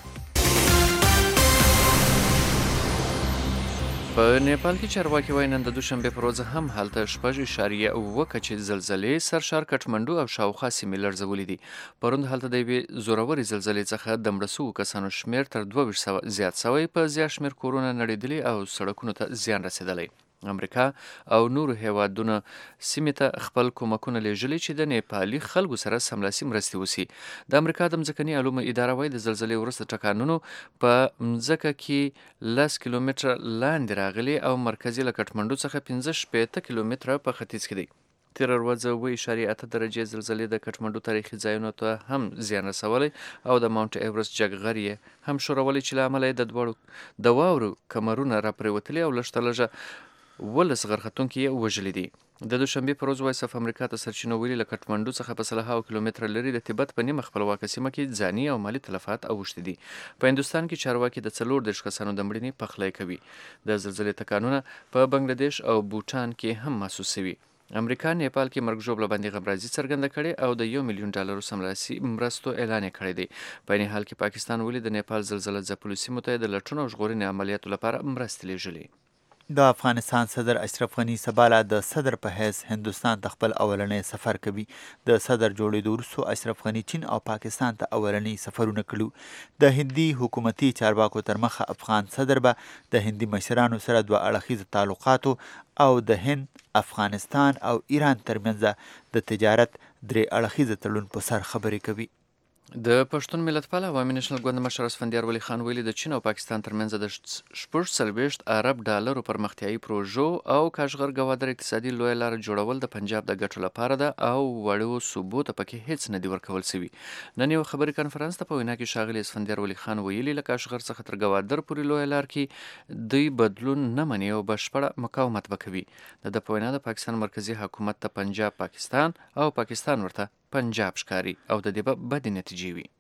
په نیپال کې چارواکي وایي نن د دوشنبې پر ورځ هم هلته شپږ اعشاریه اووه کچې زلزلې سرشار کټمنډو او شاوخوا سیمې لړزولي دي. پرون هلته د یوې زورورې زلزلې څخه د مړه سوو کسانو شمېر تر دوه ویشت سوه زیات سوی، په زیات شمېر کورونه نړېدلي او سړکونو ته زیان رسېدلی. امریکا او نورو هیوادونو سیمې ته خپل کومکونه لیږلي چې د نیپالي خلکو سره سملاسي مرستې وسي. د امریکا د مځکني علومو اداره وایي د زلزلې وروسته ټکانونو په مځکه کې لس کیلومتره لاندې راغلي او مرکزي له کټمنډو څخه پنځه شپېته کیلومتره په ختیځ کې دی. تیره ورځ اووه اعشاریه اته درجې زلزلې د کټمنډو تاریخي ځایونو ته هم زیان رسولی او د ماونټ ایورست جګغر یې هم ښورولی چې له امله یې د دواړو د واورو کمرونه راپرېوتلي او لږ تر لږه ولس غرختونکي یې وژلي دي. د دوشنبې پر ورځ وایس اف امریکا ته سرچینو ویلي له کټمنډو څخه په سلهاوو کیلومتره لرې د تبت په نیمه خپلواکه سیمه کې ځاني او مالي تلفات اوښتي دي. په هندوستان کې چارواکي د څلور دېرش کسانو د مړینې پخلی کوي. د زلزلې تکانونه په بنګلادیش او بوټان کې هم محسوس شوي. امریکا نیپال کې مرګ ژوبله باندې غمرازي څرګنده کړې او د یو میلیون ډالرو سملاسي مرستو اعلان یې کړی دی. په عین حال کې پاکستان ولې د نیپال زلزله ځپلو سیمو ته د لټون او ژغورنې عملیاتو لپاره مرستې لیږلي. د افغانستان صدر اشرف غنی سباله د صدر په حیث هندوستان ته خپل اولنی سفر کوي. د صدر جوړېدو وروسته اشرف غنی چین او پاکستان ته اولنی سفرونه کړي. د هندي حکومتي چارواکو تر مخه افغان صدر به د هندي مشرانو سره دوه اړخیزو تعلقاتو او د هند، افغانستان او ایران ترمنځ د تجارت درې اړخیزه تړون په سر خبرې کوي. د پښتون ملتپال عوامي نېشنل ګوند مشر اسفندیار ولی خان ویلي د چین او پاکستان ترمنځ د شپږ څلوېښت ارب ډالرو پرمختیایي پروژو او کاشغر ګوادر اقتصادي لویه لاره جوړول د پنجاب د ګټو لپاره ده او وړو صوبو ته پکې هیڅ نه دي ورکول سوي. نن یو خبري کنفرانس ته په وینا کې ښاغلي اسفندیار ولی خان ویلي له کاشغر څخه تر ګوادر پورې لویه لار کې دوی بدلون نه مني او بشپړه مقاومت وکوي. د ده په وینا د پاکستان مرکزي حکومت ته پنجاب پاکستان او پاکستان ورته پنجاب ښکاري او د دې به بدې نتیجې وي.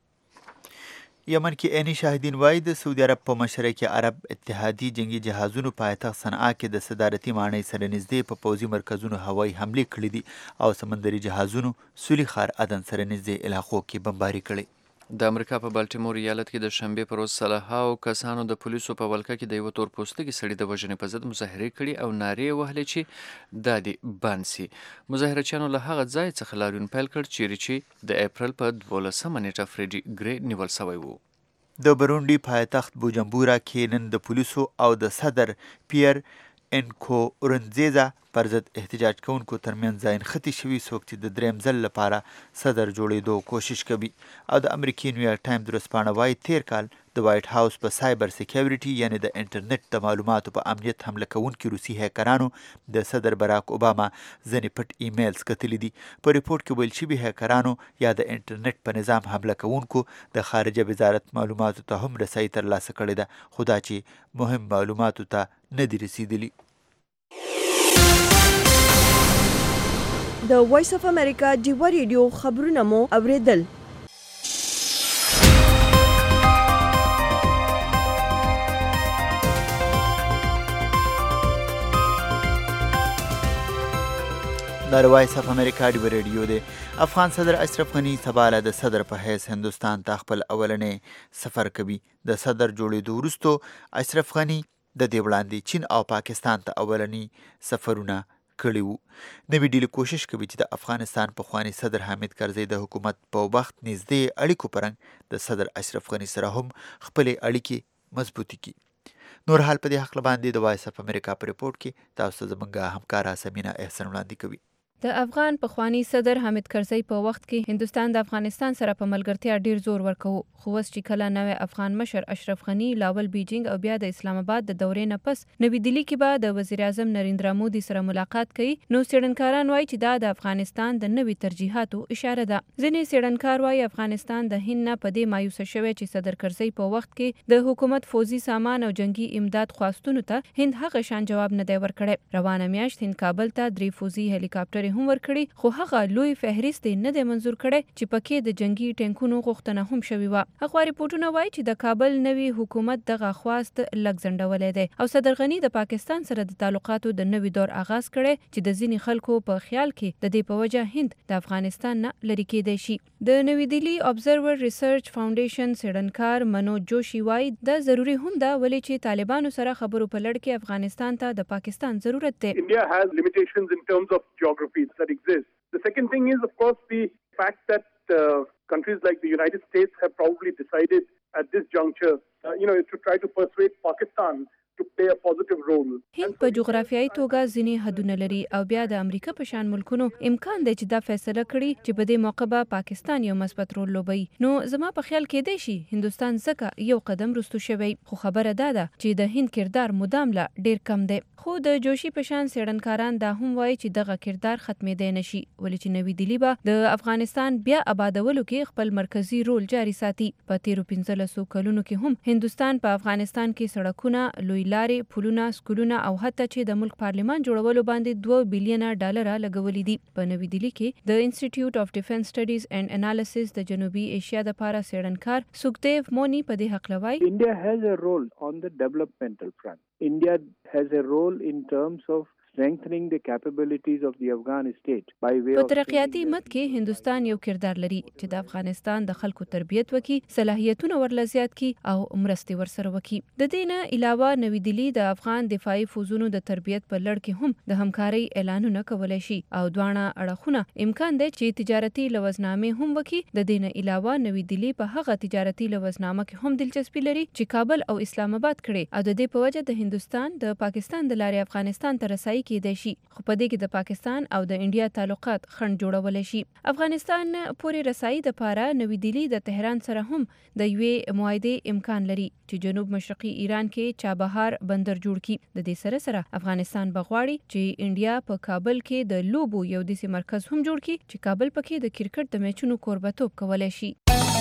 یمن کې عیني شاهدین وایي د سعودي عرب په مشرۍ کې عرب اتحادي جنگي جهازونو پایتخت صنعا کې د صدارتي ماڼۍ سره نږدې په پوځي مرکزونو هوایي حملې کړې دي او سمندري جهازونو سولي ښار عدن سره نږدې علاقو کې بمباري کړې. د امریکا په بالټیمور ایالت کې د شنبې پر ورځ سلهاوو کسانو د پولیسو په ولکه کې د یوه تور پوستکي سړي د وژنې په ضد مظاهرې کړي او نارې یې وهلې چې دا دې بند سي. مظاهرچیانو له هغه ځای څخه لاریون پیل کړ چیرې چې د اپریل په دولسمه نیټه فریډي ګرې نیول سوی و. د برونډي پایتخت بوجمبورا کې نن د پولیسو او د صدر پیر انکورنزیزا پر ضد احتجاج کوونکو ترمنځ ځای نښتې شوي، څوک چې د دریم ځل لپاره صدر جوړېدو کوشش کوي. او د امریکې نیویارک ټایم ورځپاڼه وایي تیر کال د وایټ هاوس په سایبر سیکیورټي یعنی د انټرنیټ د معلوماتو په امنیت حمله کوونکي روسي هیکرانو د صدر براک اوباما ځینې پټ ایمیلز کتلي دي. په ریپورټ کې ویل شوي هیکرانو یا د انټرنیټ په نظام حمله کوونکو د خارجه وزارت معلوماتو ته هم رسایي ترلاسه کړې ده، خو دا چې مهم معلوماتو ته نه دي رسیدلي. د وایس اف امریکا ډیوا ریډیو خبرونه مو اوریدل. دا وایس اف امریکا ډیوا ریډیو دی. افغان صدر اشرف غنی سبا له د صدر په حیث هندوستان ته خپل اولنی سفر کوي. د صدر جوړېدو وروسته اشرف غنی د دې وړاندې چین او پاکستان ته اولنی سفرونه کړي وو. نوې ډیلي کوشش کوي چې د افغانستان پخوانی صدر حامد کرزي د حکومت په وخت نږدې اړیکو پرنګ د صدر اشرف غنی سره هم خپلې اړیکې مضبوطې کړي. نور حال په دې حق باندې د وایس اف امریکا په ریپورټ کې تاسو زموږ همکاره سمینا احسان وړاندې کوي. د افغان پخوانی صدر حامد کرزي په وخت کې هندستان د افغانستان سره په ملګرتیا ډیر زور ورکوه، خو اوس چې کله نوی افغان مشر اشرف غنی لاول بیجینګ او بیا د اسلام آباد د دورې نه پس نوی دلی کې به د وزیر اعظم نریندرا مودي سره ملاقات کوي، نو څېړنکاران وایي چې دا د افغانستان د نوي ترجیحاتو اشاره ده. ځینې څېړنکار وایي افغانستان د هند نه په دې مایوسه شوی چې صدر کرزي په وخت کې د حکومت فوزي سامان او جنگي امداد خواستونو ته هند هغه شان جواب نه دی ورکړی. روانه میاشت هند کابل ته درې فوزي هلیکاپټر هم ورکړي، خو هغه لوی فهرست نه دی منظور کړی چې پکې د جنگي ټینکونو غوښتنه هم شوې وه. هغه ریپورټونه وایي چې د کابل نوي حکومت دغه خواست لږ ځنډولی دی او صدر غني د پاکستان سره د تعلقاتو د نوي دور آغاز کړی چې د ځینې خلکو په خیال کې د دې په وجه هند د افغانستان نه لرې کېدی شي. د نوي دلی ابزرور ریسرچ فاونډیشن څېړنکار منوج جوشي وایي دا ضروري هم ده ولې چې طالبانو سره خبرو په لړ کې افغانستان ته د پاکستان ضرورت دی. India has limitations in terms of geography that exist. The second thing is, of course, the fact that uh, countries like the United States have probably decided at this juncture, uh, you know, to try to persuade Pakistan to play a positive role. هند په جغرافیایي توګه ځینې حدونه لري او بیا د امریکا په شان ملکونو امکان دی چې دا فیصله کړي چې په دې موقع به پاکستان یو مثبت رول لوبوي. نو زما په خیال کې دی شي هندوستان ځکه یو قدم رستو شوی، خو خبره دا ده چې د هند کردار مدام لا ډیر کم دی. خو د جوشي په شان څېړنکاران دا هم وایي چې دغه کردار ختمېدی نشي، ولې چې نوي دلی به د افغانستان بیا آبادولو کې خپل مرکزی رول جاري ساتي. په تیرو پنځلسو کلونو کې هم هندوستان په افغانستان کې سړکونه، لوی لارې، پلونه، سکولونه او حتی چې د ملک پارلمان جوړولو باندې دوه بیلیونه ډالره لګولي دي. په نوي دلی کې د انسټیټیوټ اف ډیفنس سټډیز اینڈ انالیسس د جنوبي ایشیا د پاره څېړنکار سکدیو مونی په دې حق لوي. India has a role on the developmental front. India has a role in terms of strengthening the capabilities of the Afghan state by way په of ترقیاتي مد کې هندوستان یو کردار لري چې د افغانستان د خلکو تربیت وکي، صلاحیتونه ورله زیات کی او مرستې ورسره وکي. د دې نه علاوه نوي دلی د افغان دفاعي فوزونو د تربیت په لړ کې هم د همکارۍ اعلانونه کولای شي او دواړه اړخونه امکان دی چې تجارتي لوزنامې هم وکي. د دې نه علاوه نوي دلی په هغه تجارتي لوزنامه کې هم دلچسپي لري چې کابل او اسلام آباد کړي او د دې په وجه د هندوستان د پاکستان د لارې افغانستان ته رسایي کېدای شي، خو په دې کې د پاکستان او د انډیا تعلقات خنډ جوړولی شي. افغانستان پورې رسایي دپاره نوي دلی د تهران سره هم د یوې معاهدې امکان لري چې جنوب مشرقي ایران کې چابهار بندر جوړ کړي. د دې سره سره افغانستان بغواړي چې انډیا په کابل کې د لوبو یو داسې مرکز هم جوړ کړي چې کابل پکې د کرکټ د میچونو کوربتوب کولی شي.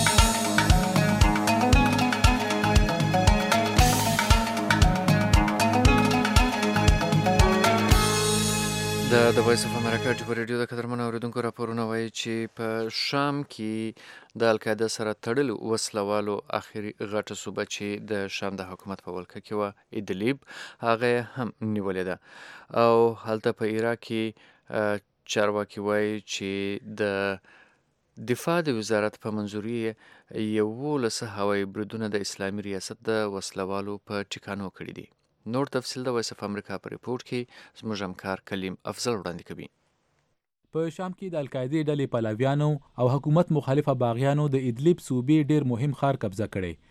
د د وایس اف امریکا ډیوا ریډیو د قدرمنو اورېدونکو راپورونه وایي چې په شام کې د القاعده سره تړلو وسلوالو اخري غټه صوبه چې د شام د حکومت په ولکه کې وه ادلیب هغه هم نیولې ده او هلته په عراق کې چارواکي وایي چې د دفاع د وزارت په منظوري یولس هوایي بریدونه د اسلامي ریاست د وسلوالو په ټکانو کړي دي. نور تفصیل د وایس اف امریکا په ریپورټ کې زموږ همکار کلیم افضل وړاندې کوي. په شام کې د القاعدې ډلې پلاویانو او حکومت مخالفه باغیانو د ادلیب صوبې ډیر مهم ښار قبضه کړی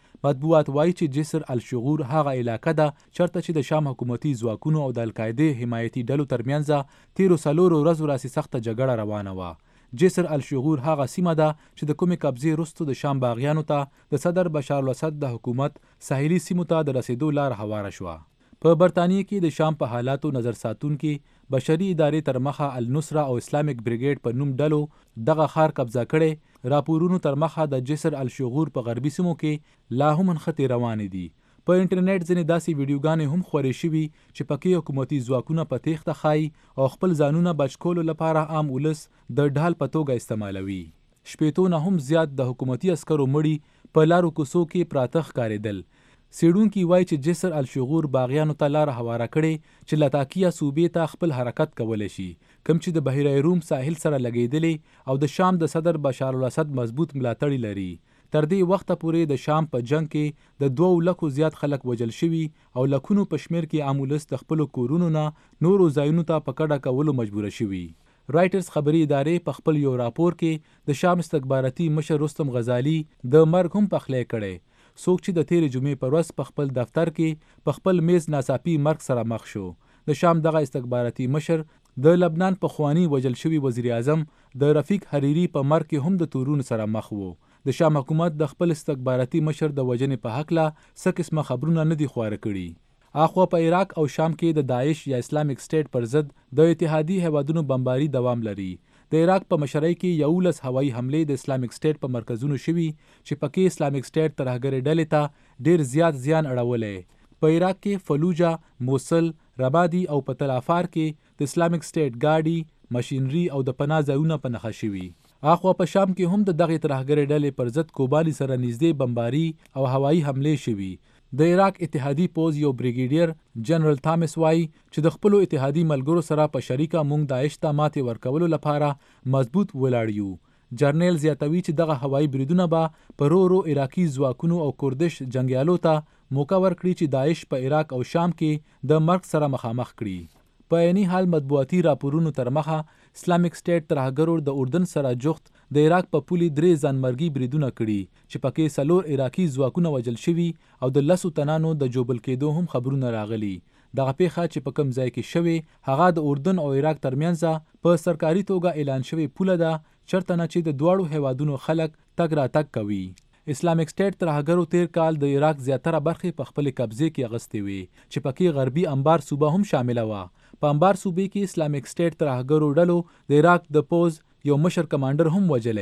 مطبوعات وایي چې جسر الشغور هغه علاقه ده چرته چې د شام حکومتي ځواکونو او د القاعدې حمایتي ډلو ترمنځ تیرو څلورو ورځو راسې سخته جګړه روانه وه. جسر الشغور هغه سیمه ده چې د کومې قبضې وروسته د شام باغیانو ته د صدر بشار الاسد د حکومت ساحلي سیمو ته د رسیدو لار هواره شوه. په برطانیه کې د شام په حالاتو نظر ساتونکي بشري ادارې تر مخه النصره او اسلامیک بریګیډ په نوم ډلو دغه ښار قبضه کړی. راپورونو تر مخه د جسر الشغور په غربي سیمو کې لا هم نښتې روانې دي. په انټرنیټ ځینې داسې ویډیوګانې هم خورې شوي چې پکې حکومتي ځواکونه په تیښته ښایي او خپل ځانونه بچ کولو لپاره عام ولس د ډال په توګه استعمالوي. شپېتو نه هم زیات د حکومتي عسکرو مړي په لارو کوڅو کې پراته ښکارېدل. څېړونکي وایي چې جسر الشغور باغیانو ته لاره هواره کړې چې لتاکیه صوبې ته خپل حرکت کولی شي، کوم چې د بحیره روم ساحل سره لګېدلې او د شام د صدر بشار الاسد مضبوط ملاتړي لري. تر دې وخته پورې د شام په جنگ کې د دوو لکو زیات خلک وژل شوي او لکونو په شمېر کې عام ولس د خپلو کورونو نه نورو ځایونو ته په کډه کولو مجبوره شوي. رایټرز خبري ادارې په خپل یو راپور کې د شام استخباراتي مشر رستم غزالي د مرګ هم پخلی کړی، څوک چې د تیرې جمعې پر ورځ په خپل دفتر کې په خپل میز ناڅاپي مرګ سره مخ شو. د شام دغه استخباراتي مشر د لبنان پخوانی وژل شوي وزیر اعظم د رفیق حریری په مرګ کې هم د تورونو سره مخ وو. د شام حکومت د خپل استخباراتي مشر د وژنې په هکله څه قسمه خبرونه نه دي خواره کړي. اخوا په عراق او شام کې د داعش یا اسلامیک سټیټ پر ضد د اتحادی هیوادونو بمباري دوام لري. د عراق په مشرۍ کې یولس هوایي حملې د اسلامیک سټیټ په مرکزونو شوي چې پکې اسلامیک سټیټ ترهګرې ډلې ته ډیر زیات زیان اړولی. په عراق کې فلوجا، موصل، ربادي او په تل افار کې د اسلامیک سټیټ ګاډي، ماشینري او د پناه ځایونه په نښه شوي. اخوا په شام کې هم د دغې ترهګرې ډلې پر ضد کوبالي سره نږدې بمباري او هوایي حملې شوي. د عراق اتحادي پوز یو بریګیډیر جنرال تامس وایي چې د خپلو اتحادي ملګرو سره په شریکه موږ داعش ته ماتې ورکولو لپاره مضبوط ولاړ یو. جرنیل زیاتوي چې دغه هوایي بریدونه به په رو رو عراقي ځواکونو او کردش جنګیالو ته موقع ورکړي چې داعش په عراق او شام کې د مرګ سره مخامخ کړي. په عیني حال مطبوعاتي راپورونو تر مخه اسلامیک سټیټ ترهګرو د اردن سره جوخت د عراق په پولي درې ځانمرګي بریدونه کړي چې پکې څلور عراقي ځواکونه وژل شوي او د لسو تنانو د جوبل کېدو هم خبرونه راغلي. دغه پیښه چې په کوم ځای کې شوې هغه د اردن او عراق ترمنځ په سرکاري توګه اعلان شوې پوله ده چرته نه چې د دواړو هیوادونو خلک تګ راتګ کوي. اسلامیک سټیټ ترهګرو تیر کال د عراق زیاتره برخې په خپل قبضه کې اغستې وي چې پکې غربي انبار صوبه هم شامله وه. په انبار صوبې کې اسلامیک سټیټ ترهګرو ډلو د عراق د پوز یو مشر کمانډر هم وژلی.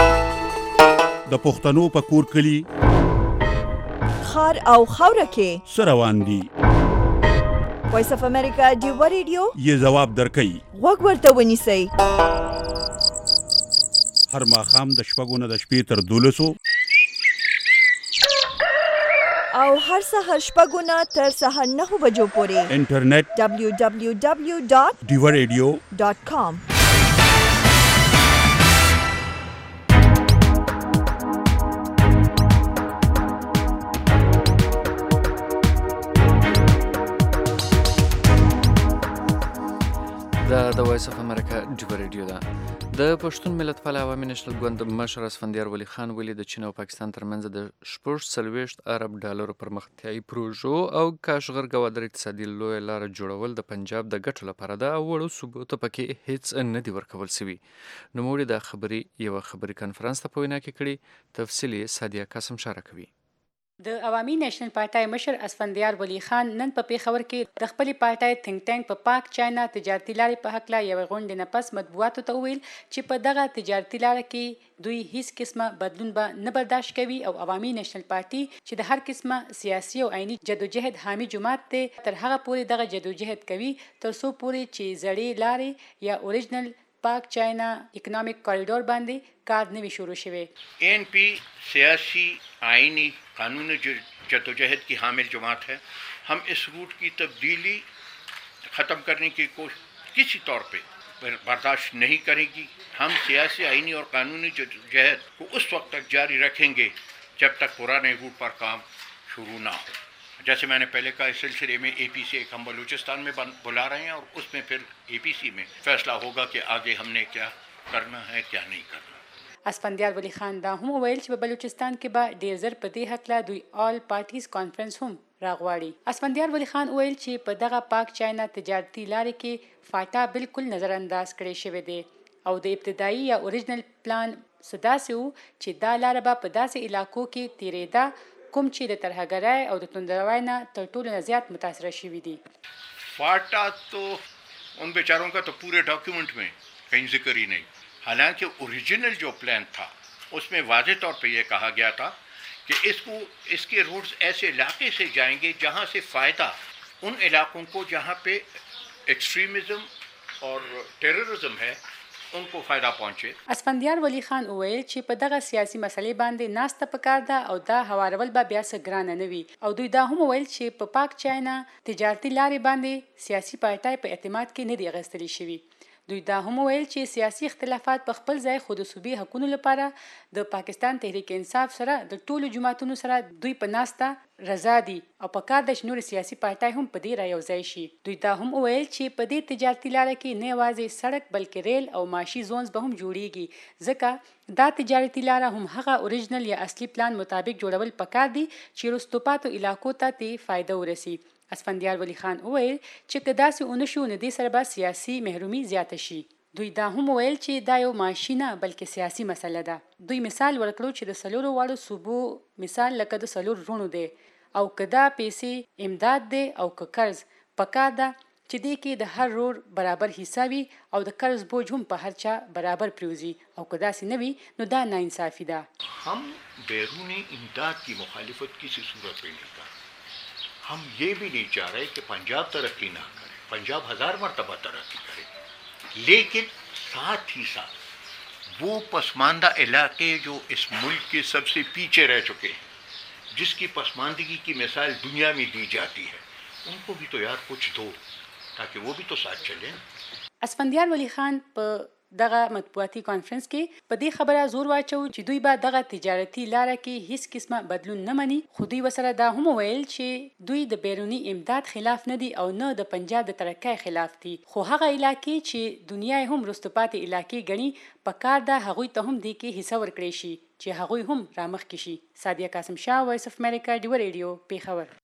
د پښتنو په کور کلي خار او خاوره کې څه روان دي؟ وایس اف امریکا ډیوا ریډیو یې ځواب درکوي. غوږ ورته ونیسئ. هر ماښام د شپږو نه د شپې تر دولسو او هر سهار شپږو نه تر سهار نهو بجو پورې انټرنیټ دبلیو دبلیو دبلیو ډاټ ډیوا ریډیو ډاټ کام. دا د وایس اف امریکا ډیوا ریډیو ده. د پښتون ملت پال عوامي نشنل ګوند مشر اسفندیار ولی خان ویلي د چین او پاکستان ترمنځ د شپږ څلوېښت ارب ډالرو پرمختیایي پروژو او کاشغر ګوادر اقتصادي لویه لاره جوړول د پنجاب د ګټو لپاره ده او وړو صوبو ته پکې هیڅ نه دي ورکول سوي. نوموړي دا خبرې یوه خبري کنفرانس ته په وینا کې کړي. تفصیل یې سادیه قاسم شاره کوي. د عوامي نېشنل پارټای مشر اسفندیار ولی خان نن په پیښور کې د خپلې پارټای تھنک ټانک په پاک چاینا تجارتي لارې په هکله یوې غونډې نه پس مطبوعاتو ته وویل چې په دغه تجارتي لاره کې دوی هیڅ قسمه بدلون به نه برداشت کوي او عوامي نېشنل پارټي چې د هر قسمه سیاسي او عیني جدوجهد حامي جماعت دی تر هغه پورې دغه جدوجهد کوي تر څو پورې چې زړې لارې یا اوریجنل پاک چاینا اکنامک کاریډور باندې کار نوی شروع شوی. این پی سیاسی آئینی قانونی جدوجہد کی حامل جماعت ہے. ہم اس روٹ کی تبدیلی ختم کرنے کی کوشش کسی طور پہ برداشت نہیں کریں گی. ہم سیاسی آئینی اور قانونی جدوجہد کو اس وقت تک جاری رکھیں گے جب تک پرانے روٹ پر کام شروع نہ ہو. جیسے میں نے پہلے کہا اس سلسلے میں اے پی سی ایک ہم بلوچستان میں بلا رہے ہیں اور اس میں پھر اے پی سی میں فیصلہ ہوگا کہ آگے ہم نے کیا کرنا ہے کیا نہیں کرنا. اسفندیار ولی خان دا هم ویل چې په بلوچستان کې به ډیر زر په دې حق لا دوی آل پارټیز کانفرنس هم راغواړي. اسفندیار ولی خان ویل چې په دغه پاک چاینا تجارتي لارې کې فاټا بالکل نظر انداز کړی شوی دی او د ابتدایي یا اوریجنل پلان سداسي وو چې دا لار به په داسې علاقو کې تیریده کوم چې د ترهګرۍ او د توندروای نه تر ټولو زیات متاثر شوي دي. फाटा तो उन बेचारों का तो पूरे डॉक्यूमेंट में कहीं जिक्र ही नहीं, हालांकि ओरिजिनल जो प्लान था उसमें वाज़ेह तौर पे ये कहा गया था कि इसको इसके रोड्स ऐसे इलाके से जाएंगे जहां से फ़ायदा उन इलाकों को जहां पे एक्सट्रीमिज्म और टेररिज्म है उनको फायदा पहुंचे. اسفندیار ولی خان وویل چې په دغه سیاسي مسلې باندې ناسته پکار ده او دا هوارول به بیا څه ګرانه نه وي او دوی دا هم وویل چې په پاک چاینا تجارتي لارې باندې سیاسي پارټای په اعتماد کې نه دی غستلی شوی. دوی دا هم ویل چې سیاسي اختلافات په خپل ځای خود صوبي حقوقو لپاره د پاکستان تحریک انصاف سره د ټولو جماعتونو سره دوی په ناسته رضا دي او په کار د نور سیاسي پارټای هم په دې را یوځای شي. دوی دا هم ویل چې په دې تجارتي لارې کې نه یوازې سړک بلکې ریل او ماشي زونز به هم جوړیږي ځکه دا تجارتي لاره هم هغه اوریجنل یا اصلي پلان مطابق جوړول پکار دي چې وروسته پاتو علاقو ته تی فایده ورسي. اسفندیار ولی خان وویل چې که داسې ونه شو نو دې سره به سیاسي محرومي زیاته شي. دوی دا هم ویل چې دا یو معاشي نه بلکې سیاسي مسله ده. دوی مثال ورکړو چې د څلورو واړو صوبو مثال لکه د څلور رونو دی او که دا پیسې امداد دی او که قرض پکار ده چې دې کې د هر رور برابر حصہ وي او د قرض بوج هم په هر چا برابر پریوزي او که داسې نه وي نو دا ناانصافي ده. हम बैरूनी इमदाद की मुखालिफत किसी सूरत में नहीं कर, हम ये भी नहीं चाह रहे कि पंजाब तरक्की ना करे, पंजाब हजार मरतबा तरक्की करे, लेकिन साथ ही साथ वो पसमानदा इलाके जो इस मुल्क के सबसे पीछे रह चुके हैं, जिसकी पसमानदगी की मिसाल दुनिया में दी जाती है, उनको भी तो यार कुछ दो ताकि वो भी तो साथ चले. اسفندیار ولی خان په دغه مطبوعاتي کانفرنس کې په دې خبره زور واچو چې دوی به دغه تجارتي لاره کې هیڅ قسمه بدلون نه مني، خو دوی وسره دا هم ویل چې دوی د بیرونی امداد خلاف نه دي او نه د پنجاب د ترقۍ خلاف دي، خو هغه علاقې چې دنیا هم رستپاتې علاقې ګڼي په کار ده هغوی ته هم دې کې حصہ ورکړي شي چې هغوی هم رامخکې شي. سادیه قاسم شاه، وایس اف امریکا، ډیو ریډیو، پیښور.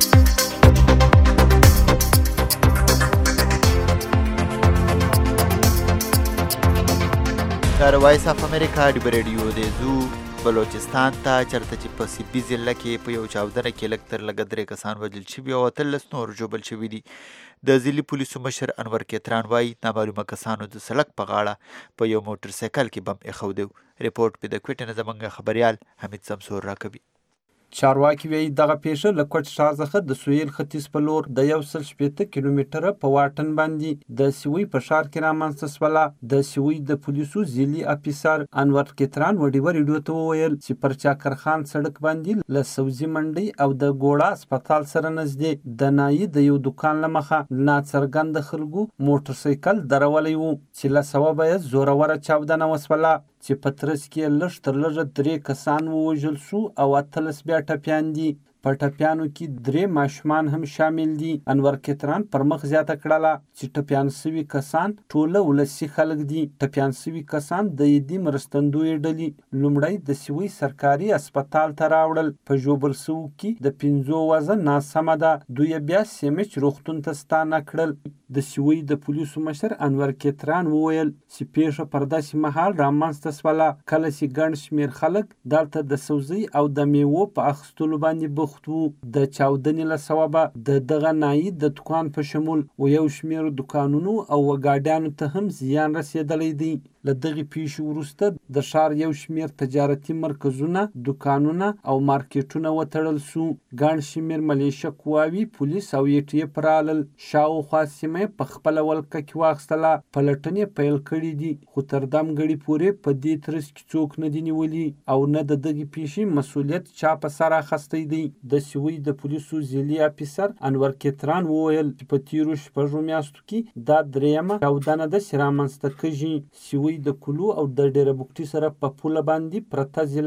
دا وایس اف امریکا ډیو ریډیو دی. زو بلوچستان ته چرته چې په سیبي ضلع کې په یو چاودنه کې لږ تر لږه درې کسان وژل شوي او اتلس نور ژوبل شوي دي. د ضلعي پولیسو مشر انور کیتران وایي نامعلومه کسانو د سړک په غاړه په یو موټر سایکل کې بم ایښودی. ریپورټ په د کوټې نه زموږ خبریال حمید سمسور راکوي. چارواکي وایي دغه پیښه له کوټ ښار څخه د سویل ختیځ په لور د یو سل شپېته کیلومتره په واټن باندې د سوی په ښار کې رامنځته شوله. د سوی د پولیسو ضلعي افیسر انور کیتران وډیوه ریډیو ته وویل چې پر چاکرخان سړک باندې له سبزي منډۍ او د ګوړه هسپتال سره نږدې د نایي د یو دکان له مخه ناڅرګنده خلکو موټر سایکل درولی و چې له سببه یې زوروره چاودنه وسوله چې په ترڅ کې لږ تر لږه درې کسان ووژل شو او اتلس بیا ټپیان دي. په ټپیانو کې درې ماشومان هم شامل دي. انور کیتران پر مخ زیاته کړله چې ټپیان سوي کسان ټوله ولسي خلک دي. ټپیان سوي کسان د عیدي مرستندویې ډلې لومړی د سوي سرکاري هسپتال ته راوړل. په ژوبل سوو کې د پنځو وضع ناسمه ده، دوی بیا سیمچ روغتون ته ستانه کړل. د سوي د پولیسو مشر انور کیتران وویل چې پیښه پر داسې مهال رامنځته شوله کله چې ګڼ شمېر خلک دلته د سبزۍ او د میوو په اخیستلو باندې بوخت وو. د چاودنې له سببه د دغه نایي د دکان په شمول و یو شمېر دکانونو او وګاډیانو ته هم زیان رسېدلی دی. له دغې پیښې وروسته د ښار یو شمېر تجارتي مرکزونه، دکانونه او مارکیټونه وتړل سو. ګڼ شمېر ملیشه قواوي، پولیس او ای ټي اف رالل. شاوخوا سیمه په خپله ولکه کې واخیستله. پلټنې پیل کړي دي، خو تر دمګړي پورې په دې ترڅ کې څوک نه دي نیولي او نه د دغې پیښې مسؤلیت چا په سر اخیستی دی. د سوي د پولیسو ضلعي افیسر انور کیتران وویل چې په تیرو شپږو میاشتو کې دا درېیمه چاودنه ده چې رامنځته کېږي. سوي د کلو او د ډیره بوکټي سره په پوله باندې پرته ضلع ده.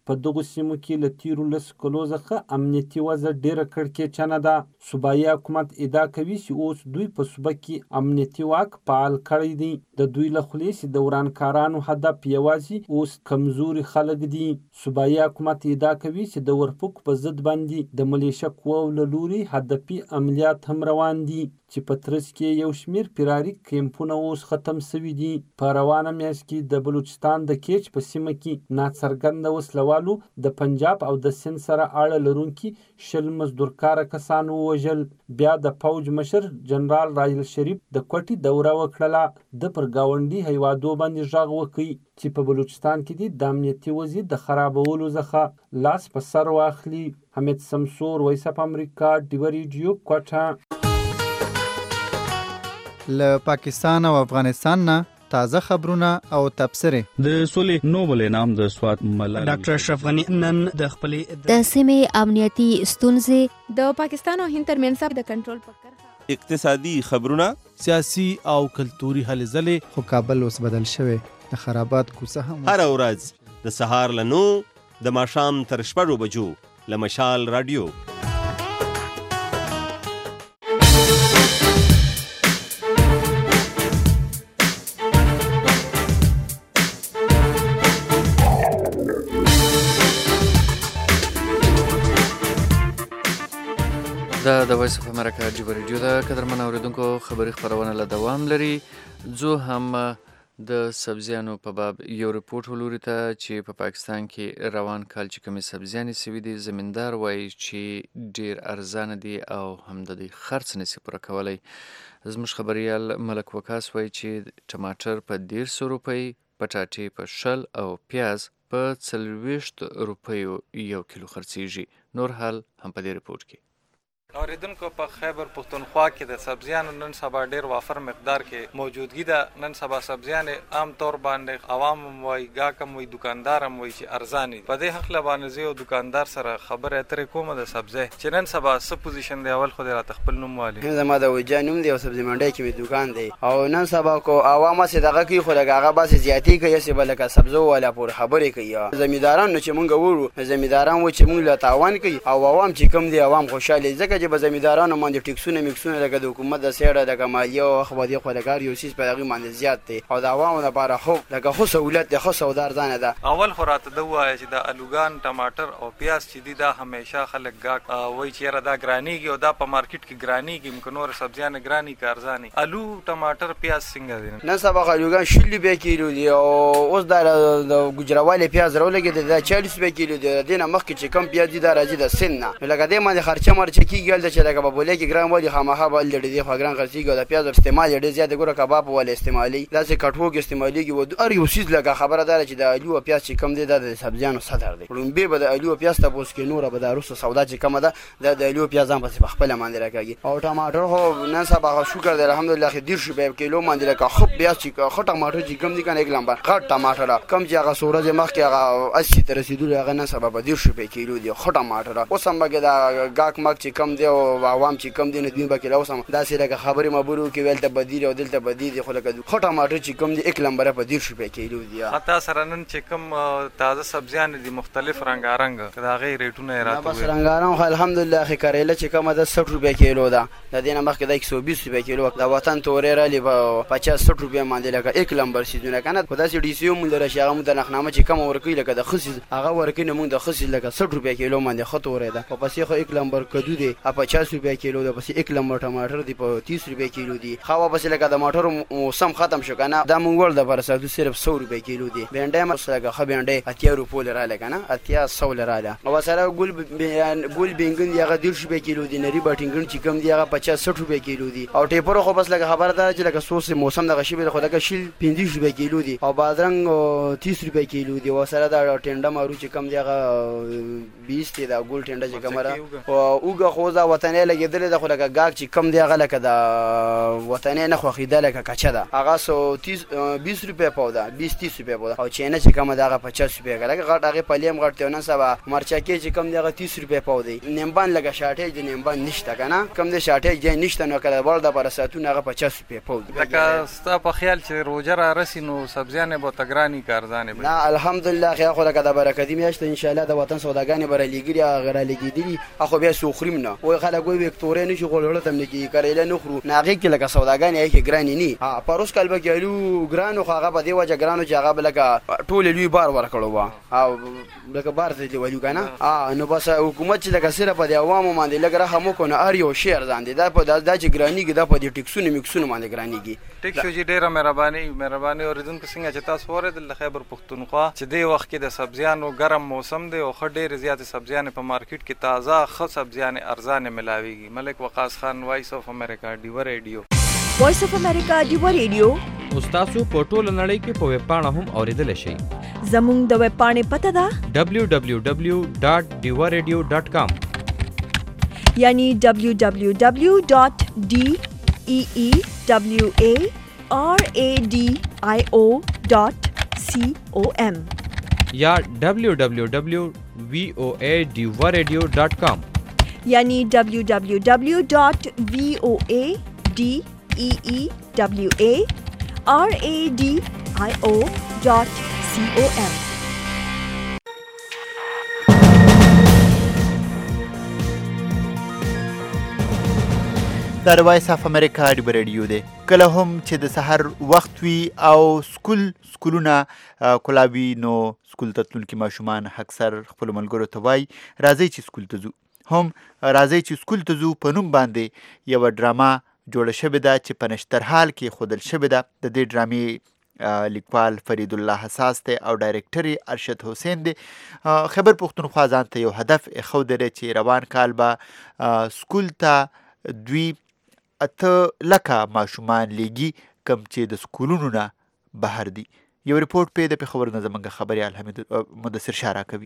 په دغو سیمو کې له تیرو لسو کلو څخه امنیتي وضع ډېره کړکېچنه ده. صوبایي حکومت ادعا کوي چې اوس دوی په صوبه کې امنیتي واک فعال کړی دی. د دوی له خولې چې د ورانکارانو هدف یوازې اوس کمزوري خلک دي. صوبایي حکومت ادعا کوي چې د ورپک په ضد باندې د ملیشه قواو له لوري هدفي عملیات هم روان دي چې په ترڅ کې یو شمېر فراري کیمپونه اوس ختم سوي دي. په روانه میاشت کې د بلوچستان د کیچ په سیمه کې ناڅرګنده وسلوالو د پنجاب او د سند سره اړه لرونکي شل مزدورکاره کسان ووژل. بیا د فوج مشر جنرال راجل شریف د کوټې دوره وکړله. د پر ګاونډي هیوادو باندې غږ وکړي چې په بلوچستان کې دي د امنیتي وضعیت د خرابولو څخه لاس په سر واخلي. حمید سمسور، وایس اف امریکا، ډیوه ریډیو، کوټه. له پاکستان او افغانستان نه تازه خبرونه او تبصره. د سولې نوبل انعام د سوات ملالۍ ډاکټر اشرف غنی نن د خپلې د سیمې امنیتي ستونزې، د پاکستان او هند ترمنځ د کنټرول په کرښه، اقتصادي خبرونه، سیاسي او کلتوري هلې ځلې. خو کابل اوس بدل شوی، د خرابات کوڅه هم. هر ورځ د سهار له نو د ماښام تر شپږو بجو له مشال رادیو. دا د وایس اف امریکا ډیوه ریډیو ده. قدرمن اورېدونکو، خبري خپرونه له دوام لري. زه هم د سبزیانو په باب یو رپورټ ولوري ته چې په پاکستان کې روان کال چې کومې سبزیانې سوي دي، زمیندار وایي چې ډیر ارزانه دي او هم د دې خرڅ نشي پوره کولی. زموږ خبریال ملک وکاس وایي چې ټماټر په ډیر سو روپۍ، پټاټې په شل او پیاز په څلوېښت روپیو یو کیلو خرڅیږي. نور حال هم په دې رپورټ کې. اوریدونکو، په خیبر پښتونخوا کې د سبزیانو نن سبا ډیر وافر مقدار کې موجودګي ده. نن سبا سبزیانې عام طور باندې عوام هم وایي، ګاک هم وایي، دکاندار هم وایي چې ارزانه دي. په دې هکله باندې زه یو دکاندار سره خبرې اترې کوم د سبزی چې نن سبا څه پوزیشن دی. اول خو دې راته خپل نوم ووایي. زما د وجا نوم دی او سبزي منډۍ کې مې دکان دی. او نن سبا کو عوام سي دغه کوي، خو لږ هغه باسي زیاتی کوي چې بلکه سبزو والا پور خبرې کوي. زمینداران چې مونږ وورو، زمینداران و چې مونږ له تاوان کوي او عوام چې کم دي عوام خوشاله ځکه چې به زمیندارانو باندې ټیکسونه میکسونه لکه د حکومت د سیړه د مالیه او خبري خلګار یو سیس په دغه باندې زیات دي او د عوامو لپاره خو لکه خو سہولت د خو سودار ځانه ده. اول خو راته د وایي چې د الوګان ټماټر او پیاز چې دي دا همیشه خلک ګاک وایي چې را دا ګرانیږي او دا په مارکیټ کې ګرانیږي، ممکن نور سبزیان ګرانی کارزاني. الو ټماټر پیاز څنګه دي؟ نن سبا الوګان شل به کیلو دي او اوس دا د ګجراوالي پیاز راولګي د چالیس به کیلو دي. دینه مخکې چې کم پیاز دي دا راځي د سن نه لکه دې باندې خرچه مرچ کیږي د چې لکه په بوله کې ګرام وایي خامخا بل لري خو ګران خرڅيږي د پیاز استعمال ډېر زیات ګوره کباب ول استعمالي داسې کټوګ استعماليږي و ار یو سیز لکه خبره ده چې د الو پیاز چې کم دي د سبزیانو صدر دي. لومبي به د الو پیاز ته پوس کې نور به د روسو سودا چې کم ده د الو پیاز هم په خپل باندې راکاږي. او ټماټر هو نن سبا شکر دی الحمدلله خې ډیر شو به کیلو باندې لکه خو پیاز چې خو ټماټر چې کم دي کنه یک لمبر غټ ټماټر کم چې هغه سورج مخ کې هغه اسی تر رسیدل هغه نن سبا به ډیر شو به کیلو دي. خو ټماټر اوس هم به دا ګاک مخ چې کم دی او عوام چې کم دي نه دی به کیلو سم دا سره که خبرې مبرو کې ویل ته بدیل او دلته بدیل خو لکه خو ټماټر چې کم دي یک لمبر په ډیر شو به کیلو دي. حتی سره نن چې کم تازه سبزیان دي مختلف رنگارنګ دا غي ریټونه راته بس رنگارنګ الحمدلله خې کریله چې کم ده سठ روپے کیلو ده د دینه مخکې د یک سو بیس روپے کیلو د وطن تورې را لې پچاس سठ روپے باندې لکه یک لمبر سیدونه کنه خدا سي ډي سي مونږ درشه هغه مونږ د نخنامه چې کم ورکې لکه د خصي هغه ورکې نه مونږ د خصي لکه سठ روپے کیلو باندې خطورې ده په پسې خو یک لمبر کدو دي پچاس روپے کیلو ده پسې یک لمبر ټماټر دی په تیس روپے کیلو دي. خو پسې لکه د ټماټر موسم ختم شو کنه دا مونږ ول د پرسادو صرف سو روپے کیلو دي. بنډه مسلګه خو بنډه اتیا روپو لره لکنه اتیا سو لره ده او سره ګل ګل بینګن یغه ډیر روپے کیلو دي. نری بټینګن چې کم دی هغه پچاس سठ روپے کیلو دي. او ټیپر خو بس لکه خبر ده چې لکه سوس موسم د غشي به خو لکه شل پنځه روپے کیلو دي او بادرنګ تیس روپے کیلو دي. او سره دا ټنډه مارو چې کم دی هغه بیس دی دا ګل ټنډه چې کمره او اوګه خو اوس دا وطنۍ لګېدلې ده خو لکه ګاګ چې کم دی هغه لکه د وطنۍ نه خوښېده لکه کچه ده هغه سو تیس بیس روپۍ پاو ده بیس تیس روپۍ پاو ده او چینه چې کومه ده هغه پچاس روپۍ که لکه غټ هغې پلي هم غټ دی او نن سبا مرچکې چې کم دی هغه تیس روپۍ پاو دی نیمبان لکه شاټېج دی نیمبان نشته که نه کم دی شاټېج دی نشته نو که د بړ دپاره ساتونه هغه پچاس روپۍ پاو دی لکه ستا په خیال چې روژه را رسي نو سبزیانې به ورته ګرانې که ارزانې به نه الحمدلله خیر خو لکه د برکتي میاشت ده انشاءالله د وطن سوداګانې به رالیږلي هغه رالیږېدلي خو بیا څه وخوریم نه وایي خلک وایي وکتورۍ نه شي غوړوړه ته هم نه کېږي کریله نه خورو نه هغې کې لکه سوداګانې هغې کې ګرانې نه پروس کال به کې الو ګرانو خو هغه په دې وجه ګرانو چې هغه به لکه ټولې لوی بار ورکړو به او لکه بار ته دې ولو که نه نو بس حکومت چې لکه صرف په دې عوامو باندې لږ رحم وکړو نو هر یو شی ارزان دی دا دا چې ګرانېږي دا په دې ټکسونو میکسونو باندې ګرانېږي ټیک شو جي ډېره مهرباني مهرباني اورېدونکو څنګه چې تاسو واورېدل د خیبر پښتونخوا چې دې وخت کې د سبزیانو ګرم موسم دی او ښه ډېرې زیاتې سبزیانې په مارکیټ کې تازه ښه سبزیانې ارزانې ملاویږي ملک وقاص خان وایس اف امریکا ډیوه ریډیو وایس اف امریکا ډیوه ریډیو اوس تاسو په ټوله نړۍ کې په ویب پاڼه هم اورېدلی شئ زموږ د ویب پاڼې پته ده ډبلیو ډبلیو ډبلیو ډاټ ډیوه ریډیو ډاټ کام یعنی ډبلیو ډبلیو ډبلیو ډاټ ډي ای ای ډبلیو ای آر ای ډي آی او ډاټ سی او ایم یا ډبلیو ډبلیو ډبلیو وی او ای ډیوه ریډیو ډاټ کام یعنی ډبلیو ډبلیو ډبلیو ډاټ وی او ای ډي ای ای ډبلیو ای آر ای ډي آی او ډاټ سی او ایم دا د وایس اف امریکا ډیوه ریډیو دی کله هم چې د سحر وخت وي او سکول سکولونه کلاوي نو سکول ته تلونکي ماشومان اکثر خپلو ملګرو ته وایي راځئ چې سکول ته ځو هم راځئ چې سکول ته ځو په نوم باندې یوه ډرامه جوړه شوې ده چې په نشترحال کې ښودل شوې ده د دې ډرامې لیکوال فرید الله حساس دی او ډایرکټر یې ارشد حسین دی خیبر پښتونخوا ځان ته یو هدف ایښودلی چې روان کال به سکول ته دوی اته لکه ماشومان لیږي کم چې د سکولونو نه بهر دي یو ریپورټ پې د پېښور نه زموږ خبریال حمید مدثر شاه راکوي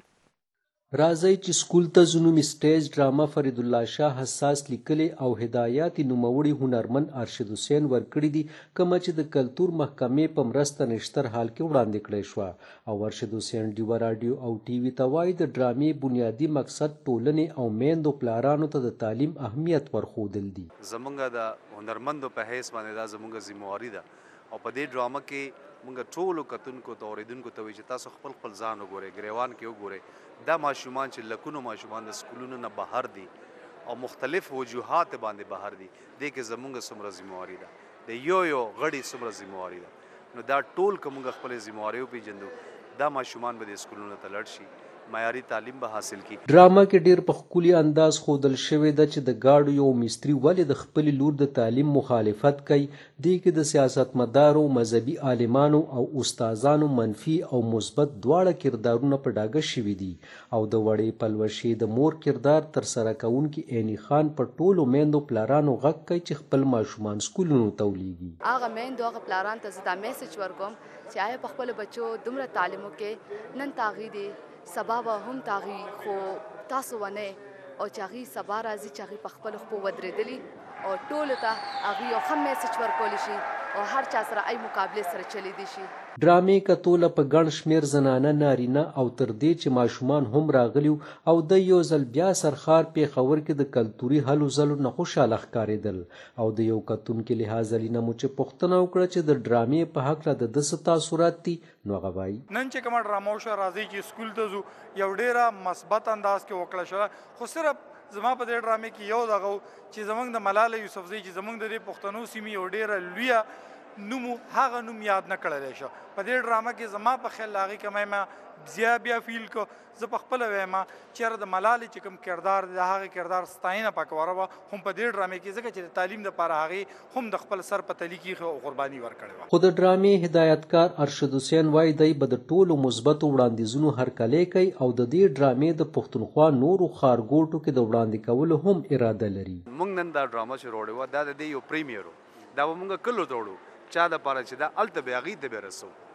راځئ چې سکول ته ځو نومي سټیج ډرامه فرید الله شاه حساس لیکلې او هدایات یې نوموړي هنرمند ارشد حسین ورکړي دي کومه چې د کلتور محکمې په مرسته نشتر حال کې وړاندې کړی شوه او ارشد حسین ډیوه راډیو او ټي وي ته وایي د ډرامې بنیادي مقصد ټولنې او میندو پلارانو ته د تعلیم اهمیت ورښودل دي زمونږ د هنرمندو په حیث باندې دا زمونږ ذمہواري ده او په دې ډرامه کې مونږ ټولو کتونکو ته اورېدونکو ته وایي چې تاسو خپل خپل ځان وګورئ ګریوان کې وګورئ دا ماشومان چې لکونو ماشومان د سکولونو نه بهر دي او مختلف وجوهات باندې بهر دي دې کې زمونږ څومره ذمہواري ده د یو یو غړي څومره ذمہواري ده نو دا ټول که مونږ خپلې ذمہوارۍ وپېژنو دا ماشومان به د سکولونو ته لاړ شي معیاري تعلیم به حاصل کړي. ډرامه کې ډیر په ښکلي انداز ښودل شوې ده چې د ګاډو یو مستري ولې د خپلې لور د تعلیم مخالفت کوي. دې کې د سیاستمدارو، مذهبي عالمانو او استادانو منفي او مثبت دواړه کردارونه په ډاګه شوي دي او د وړې پلوشې د مور کردار ترسره کوونکي عیني خان په ټولو میندو پلارانو غږ کوي چې خپل ماشومان سکولونو ته ولیږي. هغه میندو هغه پلارانو ته زه دا میسج ورکوم چې آیا په خپلو بچو دومره تعلیم وکړي، نن تاغي دي سبا به هم تاغي، خو تاسو ونه او چې هغوی سبا راځي چې هغوی په خپلو خپو ودرېدلي او ټولو ته هغوی یو ښه میسج ورکولی شي او هر چا سره ای مقابلې سره چلیدی شي. ډرامې کتوله په ګڼ شمېر زنانه، نارینه او تر دې چې ماشومان هم راغلي او د یو ځل بیا سرخار پېښور کې د کلتوري هلو ځلو نه خوشحاله ښکارېدل او د یو کتونکي لحاظ نه مو چې پوښتنه وکړه چې د ډرامې په هکله د ده څه تاثرات دي، نو هغه وایي نن چې کومه ډرامه وشوه راځئ چې سکول ته ځو، یو ډېره مثبت انداز کې وکړه شوه، خو صرف زما په دې ډرامې کې یو دغه چې زموږ د ملاله یوسفزۍ چې زموږ د دې پښتنو سیمې یو ډېره لویه نومو هغه نوم یاد نه کړلی شو. په دې ډرامه کې زما په خیال هغې که ما بیا بیا فیل کو زه په خپله وایم چېرې د ملالې چې کوم کردار دی د هغې کردار ستاینه پکې وره وه، هم په دې ډرامې کې ځکه چې د تعلیم دپاره هغې هم د خپل سر په تلي کې او قرباني ورکړې وه. خو د ډرامې هدایتکار ارشد حسین وایي دی به د ټولو مثبتو وړاندیزونو هرکلی کوي او د دې ډرامې د پښتونخوا نورو ښارګوټو کې د وړاندې کولو هم اراده لري. موږ نن دا ډرامه چې راوړې وه دا د دې یو پریمیر و، دا به موږ کلو ته وړو چا دپاره چې دا هلته به هغوی ته به رسو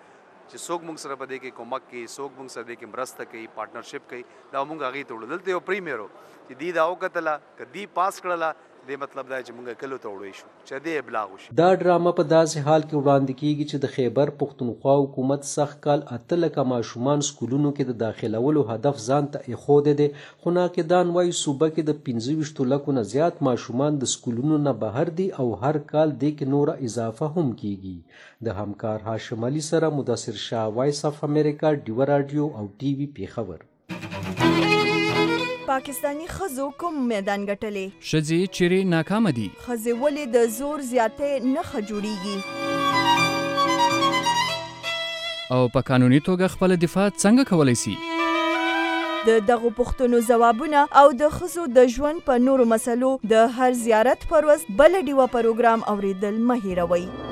چې څوک موږ سره په دې کې کومک کوي څوک موږ سره دې کې مرسته کوي پارټنرشپ کوي دا موږ هغې ته وړو دلته یو پریمیرو چې دی دا وکتله که دی پاس کړله دې مطلب دا چې موږ کلو ته وړی شو چې دې ابلاغ وشي. دا ډرامه په داسې حال کې وړاندې کیږي چې د خیبر پښتونخوا حکومت سخت کال اته لکه ماشومان سکولونو کې د داخلولو هدف ځان ته ایښودی دی، خو ناقدان وایي صوبه کې د پنځه ویشتو لکو نه زیات ماشومان د سکولونو نه بهر دي او هر کال دې کې نوره اضافه هم کیږي. د همکار هاشم علي سره مدثر شاه، وایس اف امریکا، ډیوه راډیو او ټي وي پیښور. پاکستانی ښځو کوم میدان ګټلې؟ ښځې چیرې ناکامه دي؟ ښځې ولې د زور زیاتې نښه جوړیږي؟ او په قانوني توګه خپله دفاع څنګه کولی سي؟ د دغو پوښتنو ځوابونه او د ښځو د ژوند په نورو مسلو د هر زیارت پر ورځ بله ډیوه پروګرام اوریدل مه هیروئ.